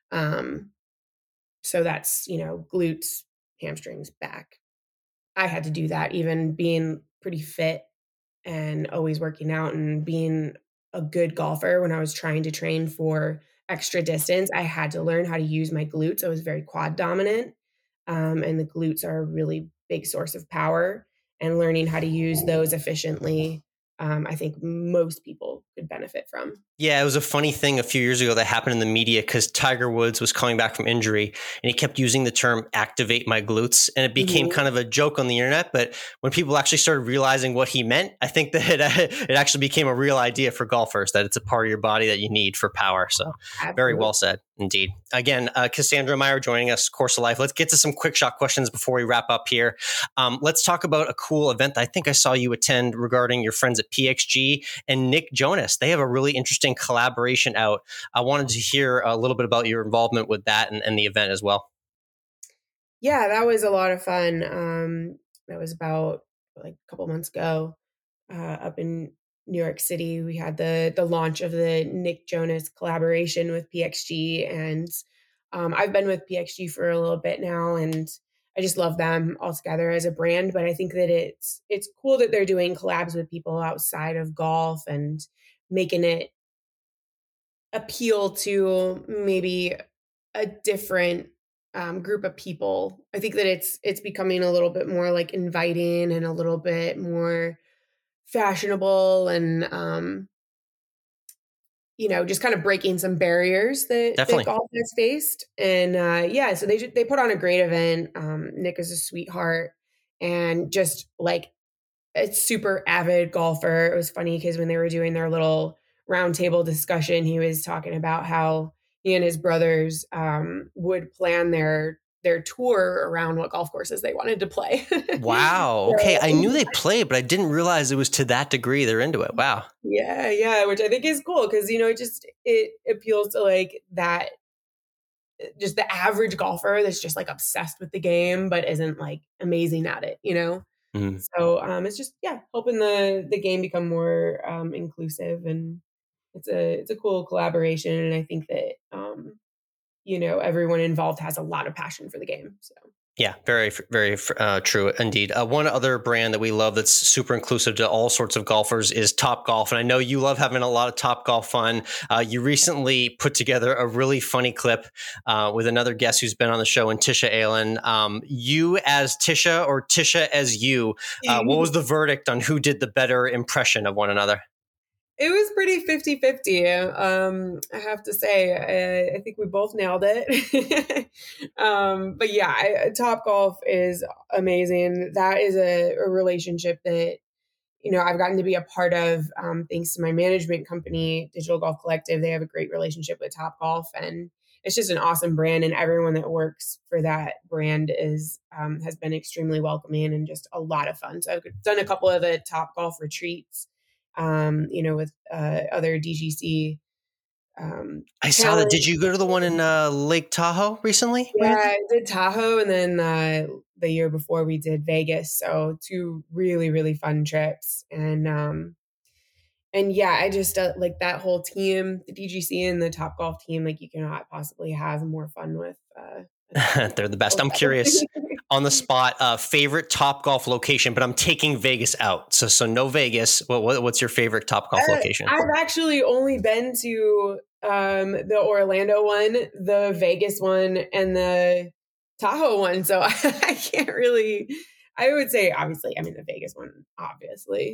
So that's, you know, glutes, hamstrings, back. I had to do that, even being pretty fit and always working out and being a good golfer. When I was trying to train for extra distance, I had to learn how to use my glutes. I was very quad dominant, and the glutes are a really big source of power, and learning how to use those efficiently, I think most people could benefit from. Yeah, it was a funny thing a few years ago that happened in the media, because Tiger Woods was coming back from injury, and he kept using the term "activate my glutes," and it became kind of a joke on the internet. But when people actually started realizing what he meant, I think that it actually became a real idea for golfers, that it's a part of your body that you need for power. So Absolutely. Very well said indeed. Again, Cassandra Meyer joining us, Course of Life. Let's get to some quick shot questions before we wrap up here. Let's talk about a cool event that I think I saw you attend regarding your friends at PXG and Nick Jonas. They have a really interesting collaboration out. I wanted to hear a little bit about your involvement with that and the event as well. Yeah, that was a lot of fun. That was about like a couple months ago, up in New York City. We had the launch of the Nick Jonas collaboration with PXG, and I've been with PXG for a little bit now, and I just love them altogether as a brand. But I think that it's cool that they're doing collabs with people outside of golf and making it appeal to maybe a different group of people. I think that it's becoming a little bit more like inviting and a little bit more fashionable, and you know, just kind of breaking some barriers that golf has faced. And yeah, so they put on a great event. Nick is a sweetheart and just like a super avid golfer. It was funny because when they were doing their little roundtable discussion, he was talking about how he and his brothers would plan their tour around what golf courses they wanted to play. Wow. Okay. I knew they played, but I didn't realize it was to that degree they're into it. Wow. Yeah. Which I think is cool because, you know, it appeals to like that, just the average golfer that's just like obsessed with the game, but isn't like amazing at it, you know? Mm-hmm. So it's just, helping the game become more inclusive, and it's a cool collaboration. And I think that, you know, everyone involved has a lot of passion for the game. So. Yeah, very, very true indeed. One other brand that we love that's super inclusive to all sorts of golfers is Topgolf. And I know you love having a lot of Topgolf fun. You recently put together a really funny clip with another guest who's been on the show, and Tisha Aylen. You as Tisha or Tisha as you, what was the verdict on who did the better impression of one another? It was pretty 50-50. I have to say, I think we both nailed it. But yeah, Topgolf is amazing. That is a relationship that, I've gotten to be a part of, thanks to my management company, Digital Golf Collective. They have a great relationship with Topgolf, and it's just an awesome brand. And everyone that works for that brand has been extremely welcoming and just a lot of fun. So I've done a couple of the Topgolf retreats, with other DGC. I saw that. Did you go to the one in Lake Tahoe recently? Yeah, I did Tahoe, and then the year before we did Vegas. So 2 really, really fun trips. And yeah, I just like that whole team, the DGC and the Topgolf team, like you cannot possibly have more fun with. They're the best. I'm curious on the spot, favorite Topgolf location, but I'm taking Vegas out. So no Vegas. What's your favorite Topgolf location? I've actually only been to the Orlando one, the Vegas one, and the Tahoe one. So I can't really, I would say, obviously, the Vegas one, obviously.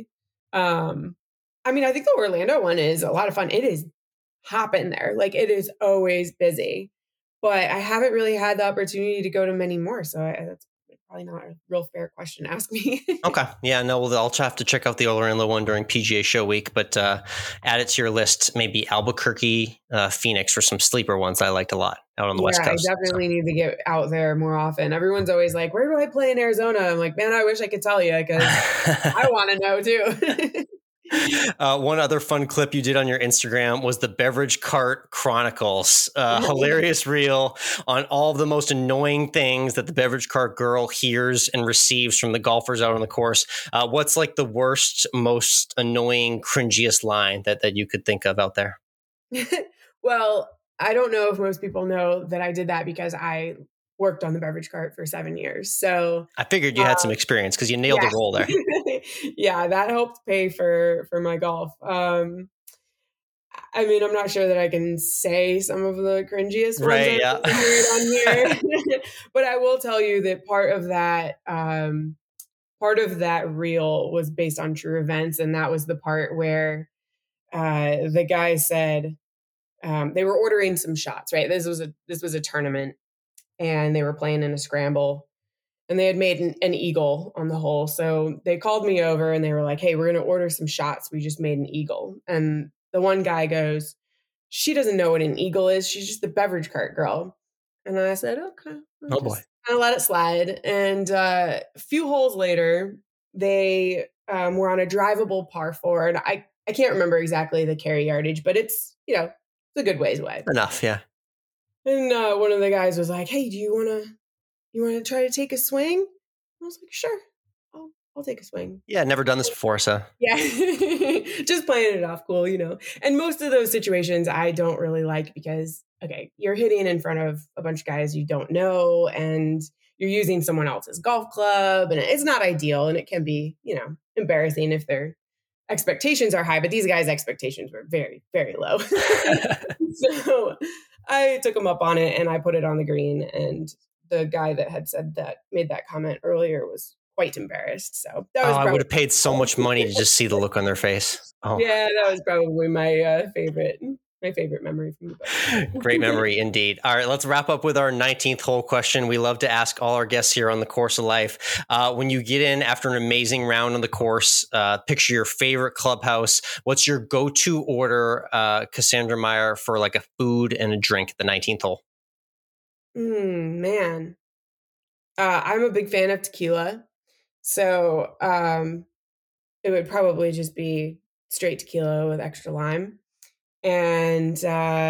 I think the Orlando one is a lot of fun. It is hopping there. Like it is always busy, but I haven't really had the opportunity to go to many more. So that's probably not a real fair question to ask me. Okay. Yeah, no, well, I'll have to check out the Orlando one during PGA Show Week, but add it to your list. Maybe Albuquerque, Phoenix for some sleeper ones I liked a lot out on the West Coast. I definitely need to get out there more often. Everyone's always like, where do I play in Arizona? I'm like, man, I wish I could tell you because I want to know too. One other fun clip you did on your Instagram was the Beverage Cart Chronicles, hilarious reel on all of the most annoying things that the beverage cart girl hears and receives from the golfers out on the course. What's like the worst, most annoying, cringiest line that you could think of out there? Well, I don't know if most people know that I did that because I worked on the beverage cart for 7 years. So I figured you had some experience because you nailed the role there. Yeah, that helped pay for my golf. I'm not sure that I can say some of the cringiest ones on here, but I will tell you that part of that reel was based on true events, and that was the part where the guy said they were ordering some shots. Right, this was a tournament, and they were playing in a scramble. And they had made an eagle on the hole. So they called me over and they were like, hey, we're going to order some shots. We just made an eagle. And the one guy goes, she doesn't know what an eagle is. She's just the beverage cart girl. And I said, okay. Oh boy. I let it slide. And a few holes later, they were on a drivable par 4. And I can't remember exactly the carry yardage, but it's a good ways away. Enough, yeah. And one of the guys was like, hey, do you want to try to take a swing? I was like, sure, I'll take a swing. Yeah, never done this before, so. Yeah, just playing it off cool, And most of those situations I don't really like because, okay, you're hitting in front of a bunch of guys you don't know and you're using someone else's golf club and it's not ideal and it can be, embarrassing if their expectations are high, but these guys' expectations were very, very low. So I took them up on it and I put it on the green, and the guy that had made that comment earlier was quite embarrassed. So that was I would have paid so much money to just see the look on their face. Oh. Yeah, that was probably my favorite memory from the book. Great memory indeed. All right, let's wrap up with our 19th hole question. We love to ask all our guests here on the Course of Life. When you get in after an amazing round on the course, picture your favorite clubhouse. What's your go-to order, Cassandra Meyer, for like a food and a drink at the 19th hole? Man. I'm a big fan of tequila. So it would probably just be straight tequila with extra lime. And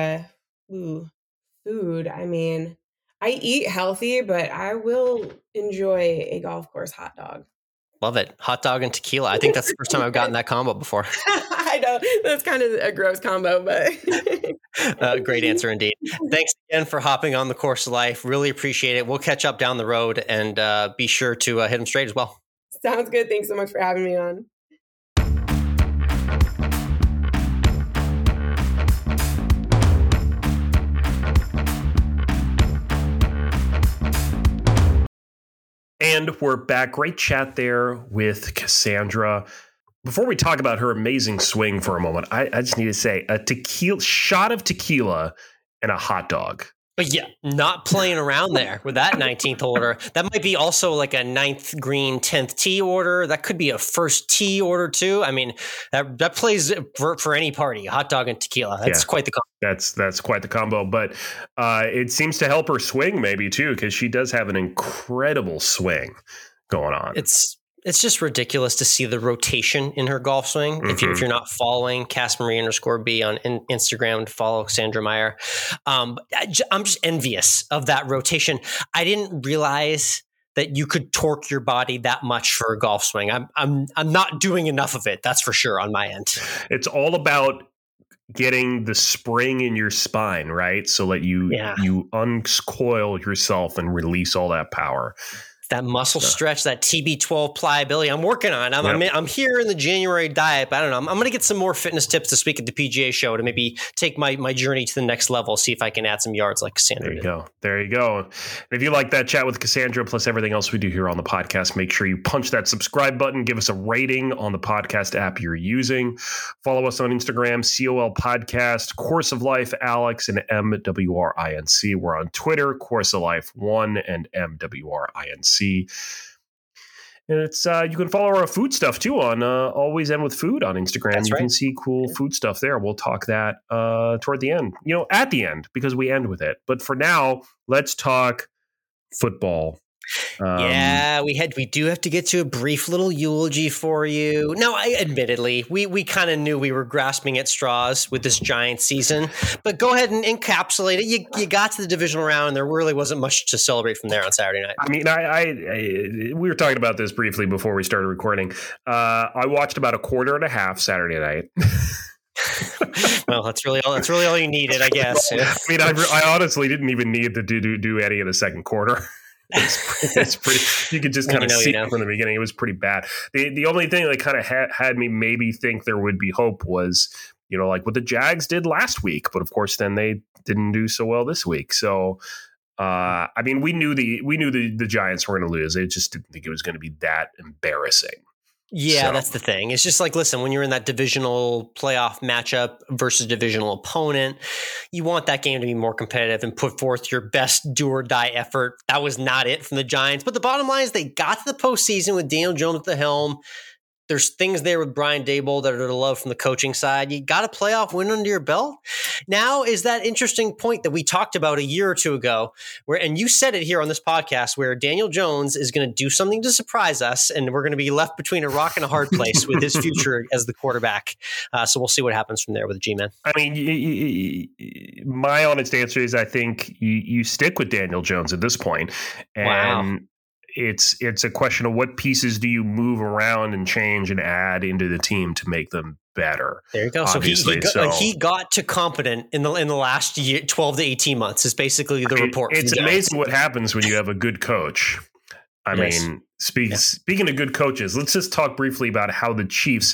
food. I eat healthy, but I will enjoy a golf course hot dog. Love it. Hot dog and tequila. I think that's the first time I've gotten that combo before. I know. That's kind of a gross combo, but... Great answer indeed. Thanks again for hopping on the Course of Life. Really appreciate it. We'll catch up down the road and be sure to hit them straight as well. Sounds good. Thanks so much for having me on. And we're back. Great chat there with Cassandra. Before we talk about her amazing swing for a moment, I just need to say a shot of tequila and a hot dog. But yeah, not playing around there with that 19th order. That might be also like a 9th green, 10th tee order. That could be a first tee order too. I mean, that plays for any party, hot dog and tequila. That's quite the combo. That's quite the combo. But it seems to help her swing maybe too, because she does have an incredible swing going on. It's just ridiculous to see the rotation in her golf swing. Mm-hmm. If you're not following CassMarie_B on Instagram, to follow Sandra Meyer. I'm just envious of that rotation. I didn't realize that you could torque your body that much for a golf swing. I'm not doing enough of it. That's for sure on my end. It's all about getting the spring in your spine, right? So that you uncoil yourself and release all that power. That muscle stretch, that TB12 pliability. I'm working on. I'm here in the January diet, but I don't know. I'm going to get some more fitness tips to speak at the PGA show to maybe take my journey to the next level. See if I can add some yards like Cassandra. There you go. And if you like that chat with Cassandra, plus everything else we do here on the podcast, make sure you punch that subscribe button. Give us a rating on the podcast app you're using. Follow us on Instagram, COL Podcast, Course of Life, Alex, and MWRINC. We're on Twitter, Course of Life 1 and MWRINC. And it's you can follow our food stuff too on Always End with Food on Instagram. That's right. Can see cool food stuff there. We'll talk that toward the end, at the end, because we end with it. But for now, let's talk football. We do have to get to a brief little eulogy for you. No, admittedly, we kind of knew we were grasping at straws with this Giants season, but go ahead and encapsulate it. You got to the divisional round, and there really wasn't much to celebrate from there on Saturday night. I mean, we were talking about this briefly before we started recording. I watched about a quarter and a half Saturday night. Well, that's really all you needed, I guess. I mean, I honestly didn't even need to do any of the second quarter. It's pretty. You could just kind of see from the beginning. It was pretty bad. The only thing that kind of had me maybe think there would be hope was, like what the Jags did last week. But of course, then they didn't do so well this week. So, I mean, we knew the Giants were going to lose. I just didn't think it was going to be that embarrassing. Yeah, that's the thing. It's just like, listen, when you're in that divisional playoff matchup versus divisional opponent, you want that game to be more competitive and put forth your best do or die effort. That was not it from the Giants. But the bottom line is they got to the postseason with Daniel Jones at the helm. There's things there with Brian Daboll that are to love from the coaching side. You got a playoff win under your belt. Now is that interesting point that we talked about a year or two ago, and you said it here on this podcast, where Daniel Jones is going to do something to surprise us, and we're going to be left between a rock and a hard place with his future as the quarterback. So we'll see what happens from there with the G-Man. I mean, my honest answer is I think you stick with Daniel Jones at this point. And wow. It's a question of what pieces do you move around and change and add into the team to make them better. There you go. So he got to competent in the last year, 12 to 18 months is basically the report. It's amazing what happens when you have a good coach. I mean, speaking of good coaches, let's just talk briefly about how good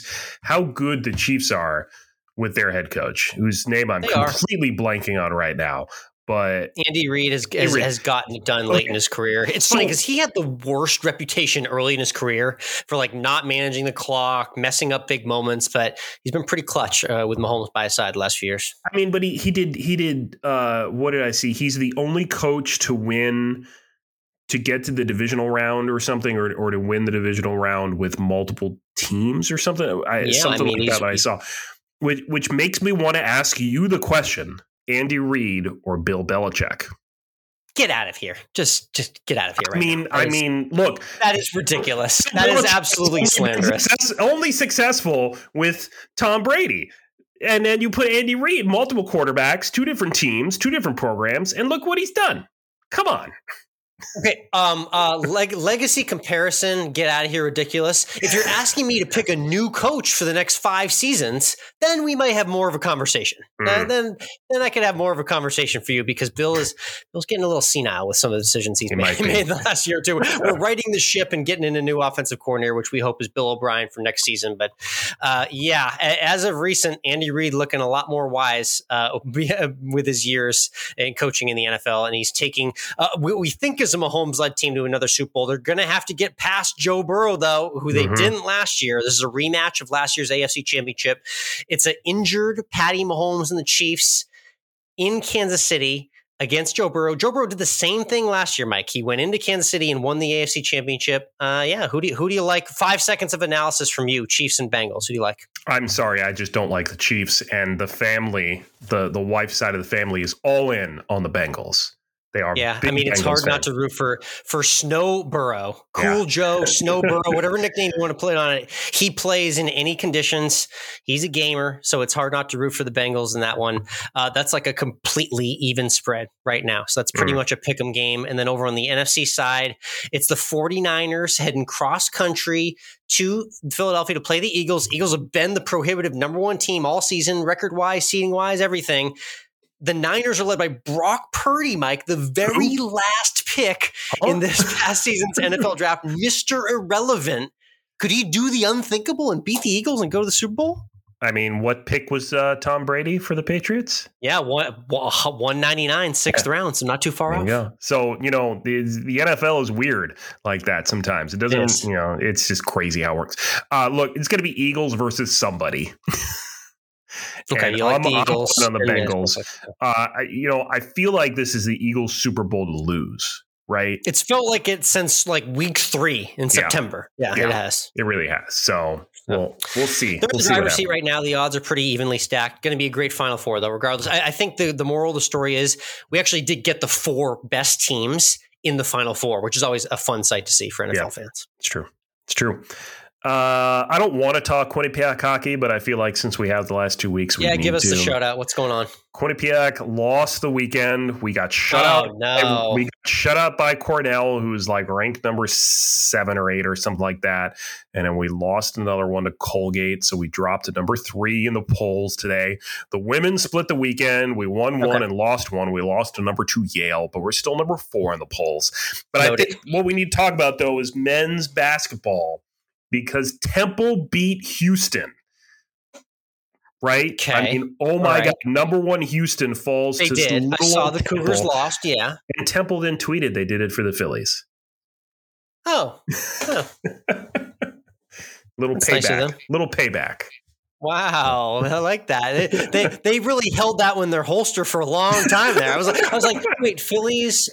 the Chiefs are with their head coach, whose name I'm completely blanking on right now. But Andy Reid has gotten it done late in his career. It's funny because he had the worst reputation early in his career for like not managing the clock, messing up big moments. But he's been pretty clutch with Mahomes by his side the last few years. I mean, but he did. What did I see? He's the only coach to get to the divisional round or something, or to win the divisional round with multiple teams or something. Something like that I saw, which makes me want to ask you the question. Andy Reid or Bill Belichick? Get out of here. Just get out of here now. I mean, look. That is ridiculous. That is absolutely slanderous. Only successful with Tom Brady. And then you put Andy Reid, multiple quarterbacks, two different teams, two different programs, and look what he's done. Come on. Okay, legacy comparison, get out of here, ridiculous. If you're asking me to pick a new coach for the next 5 seasons, then we might have more of a conversation. Then I could have more of a conversation for you because Bill's getting a little senile with some of the decisions he's made the last year or two. We're righting the ship and getting in a new offensive coordinator, which we hope is Bill O'Brien for next season. But as of recent, Andy Reid looking a lot more wise with his years in coaching in the NFL, and he's taking what we think as a Mahomes-led team to another Super Bowl. They're going to have to get past Joe Burrow, though, who they didn't last year. This is a rematch of last year's AFC Championship. It's an injured Patty Mahomes and the Chiefs in Kansas City against Joe Burrow. Joe Burrow did the same thing last year, Mike. He went into Kansas City and won the AFC Championship. Who do you like? 5 seconds of analysis from you, Chiefs and Bengals. Who do you like? I'm sorry, I just don't like the Chiefs, and the family, the wife's side of the family is all in on the Bengals. They are. Yeah, I mean, it's Bengals hard fans. not to root for Snow Burrow, Cool Joe, Snow Burrow, whatever nickname you want to put on it. He plays in any conditions. He's a gamer, so it's hard not to root for the Bengals in that one. That's like a completely even spread right now. So that's pretty much a pick'em game. And then over on the NFC side, it's the 49ers heading cross country to Philadelphia to play the Eagles. Eagles have been the prohibitive number one team all season, record-wise, seeding-wise, everything. The Niners are led by Brock Purdy, Mike, the very last pick in this past season's NFL draft. Mr. Irrelevant. Could he do the unthinkable and beat the Eagles and go to the Super Bowl? I mean, what pick was Tom Brady for the Patriots? Yeah, 199, 6th round, so not too far off. Yeah. So, the NFL is weird like that sometimes. It doesn't, it's just crazy how it works. Look, it's going to be Eagles versus somebody. Okay, and you like the Eagles. I'm on the Bengals. I feel like this is the Eagles' Super Bowl to lose, right? It's felt like it since like week 3 in September. Yeah, it has. It really has. So we'll see. They're in the driver's seat right now. The odds are pretty evenly stacked. Going to be a great Final Four, though, regardless. I think the moral of the story is we actually did get the 4 best teams in the Final Four, which is always a fun sight to see for NFL fans. It's true. I don't want to talk Quinnipiac hockey, but I feel like since we have the last 2 weeks, we need give us to. the shout out. What's going on? Quinnipiac lost the weekend. We got shut out. No. We got shut out by Cornell, who's like ranked number 7 or 8 or something like that. And then we lost another one to Colgate. So we dropped to number 3 in the polls today. The women split the weekend. We won one and lost one. We lost to number 2 Yale, but we're still number 4 in the polls. But I think what we need to talk about, though, is men's basketball. Because Temple beat Houston, right? Okay. I mean, oh my God. Number 1 Houston falls they to did. I saw the Cougars Temple. lost, yeah. And Temple then tweeted they did it for the Phillies. Oh. Little That's nice of them. Little payback. Wow, I like that. They really held that one in their holster for a long time there. I was like, wait, Phillies?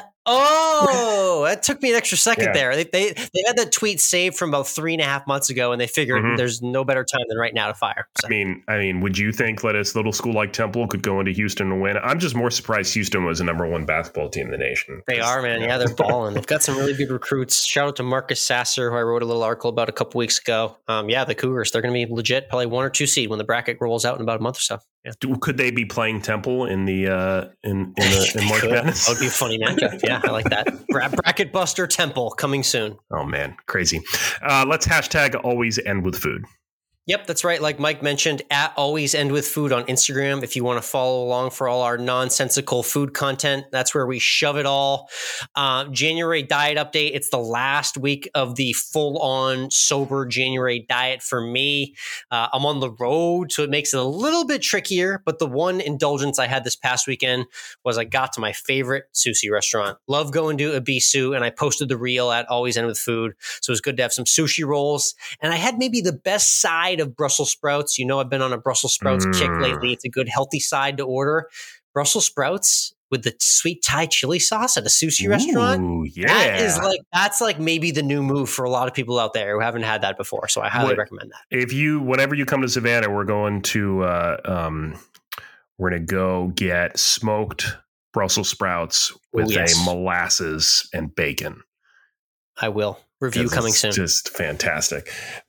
That took me an extra second there. They had that tweet saved from about 3.5 months ago, and they figured there's no better time than right now to fire. So. I mean, would you think that a little school like Temple could go into Houston and win? I'm just more surprised Houston was the number 1 basketball team in the nation. They are, man. Yeah, they're balling. They've got some really good recruits. Shout out to Marcus Sasser, who I wrote a little article about a couple weeks ago. The Cougars, they're going to be legit, probably 1 or 2 seed when the bracket rolls out in about a month or so. Yeah. Could they be playing Temple in the in March Madness? That would be a funny matchup. Yeah, I like that. Bracket Buster Temple coming soon. Oh man, crazy. Let's hashtag always end with food. Yep, that's right. Like Mike mentioned, at Always End With Food on Instagram. If you want to follow along for all our nonsensical food content, that's where we shove it all. January diet update. It's the last week of the full-on sober January diet for me. I'm on the road, so it makes it a little bit trickier. But the one indulgence I had this past weekend was I got to my favorite sushi restaurant. Love going to Ebisu, and I posted the reel at Always End With Food. So it was good to have some sushi rolls. And I had maybe the best side of Brussels sprouts. I've been on a Brussels sprouts kick lately. It's a good healthy side to order. Brussels sprouts with the sweet Thai chili sauce at a sushi restaurant. Yeah. That's like maybe the new move for a lot of people out there who haven't had that before. So I highly recommend that. Whenever you come to Savannah, we're going to we're going to go get smoked Brussels sprouts with a molasses and bacon. I will. Review coming soon. Just fantastic.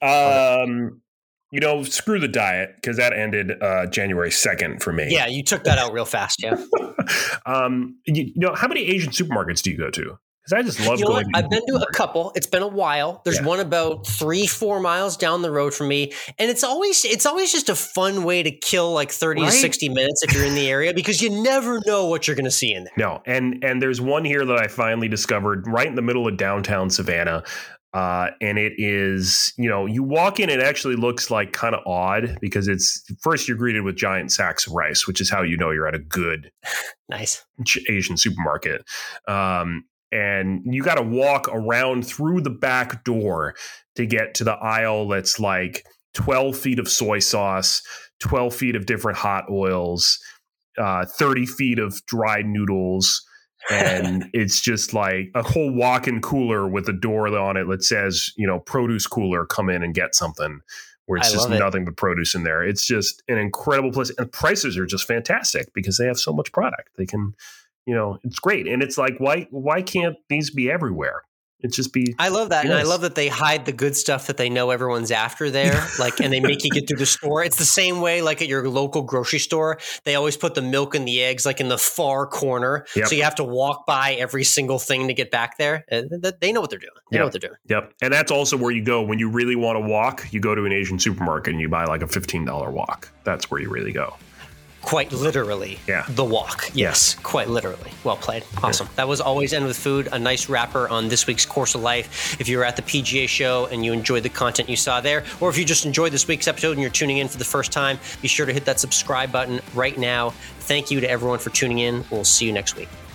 Screw the diet because that ended January 2nd for me. Yeah, you took that out real fast. Yeah. How many Asian supermarkets do you go to? Because I just love going. I've been to a couple. It's been a while. There's one about 3-4 miles down the road from me, and it's always just a fun way to kill like 30 to 60 minutes if you're in the area because you never know what you're going to see in there. No, and there's one here that I finally discovered right in the middle of downtown Savannah. And it is, you walk in, it actually looks like kind of odd because first you're greeted with giant sacks of rice, which is how you know you're at a good nice Asian supermarket. and you got to walk around through the back door to get to the aisle that's like 12 feet of soy sauce, 12 feet of different hot oils, 30 feet of dried noodles. And it's just like a whole walk-in cooler with a door on it that says, produce cooler, come in and get something, where it's just nothing but produce in there. It's just an incredible place. And prices are just fantastic because they have so much product. They can, it's great. And it's like, why can't these be everywhere? It just be. I love that. Nice. And I love that they hide the good stuff that they know everyone's after there. And they make you get through the store. It's the same way, like at your local grocery store, they always put the milk and the eggs in the far corner. Yep. So you have to walk by every single thing to get back there. They know what they're doing. They know what they're doing. Yep. And that's also where you go when you really want to walk. You go to an Asian supermarket and you buy like a $15 walk. That's where you really go. Quite literally, the walk. Yes, quite literally. Well played. Awesome. That was Always End with Food, a nice wrapper on this week's Course of Life. If you were at the PGA show and you enjoyed the content you saw there, or if you just enjoyed this week's episode and you're tuning in for the first time, be sure to hit that subscribe button right now. Thank you to everyone for tuning in. We'll see you next week.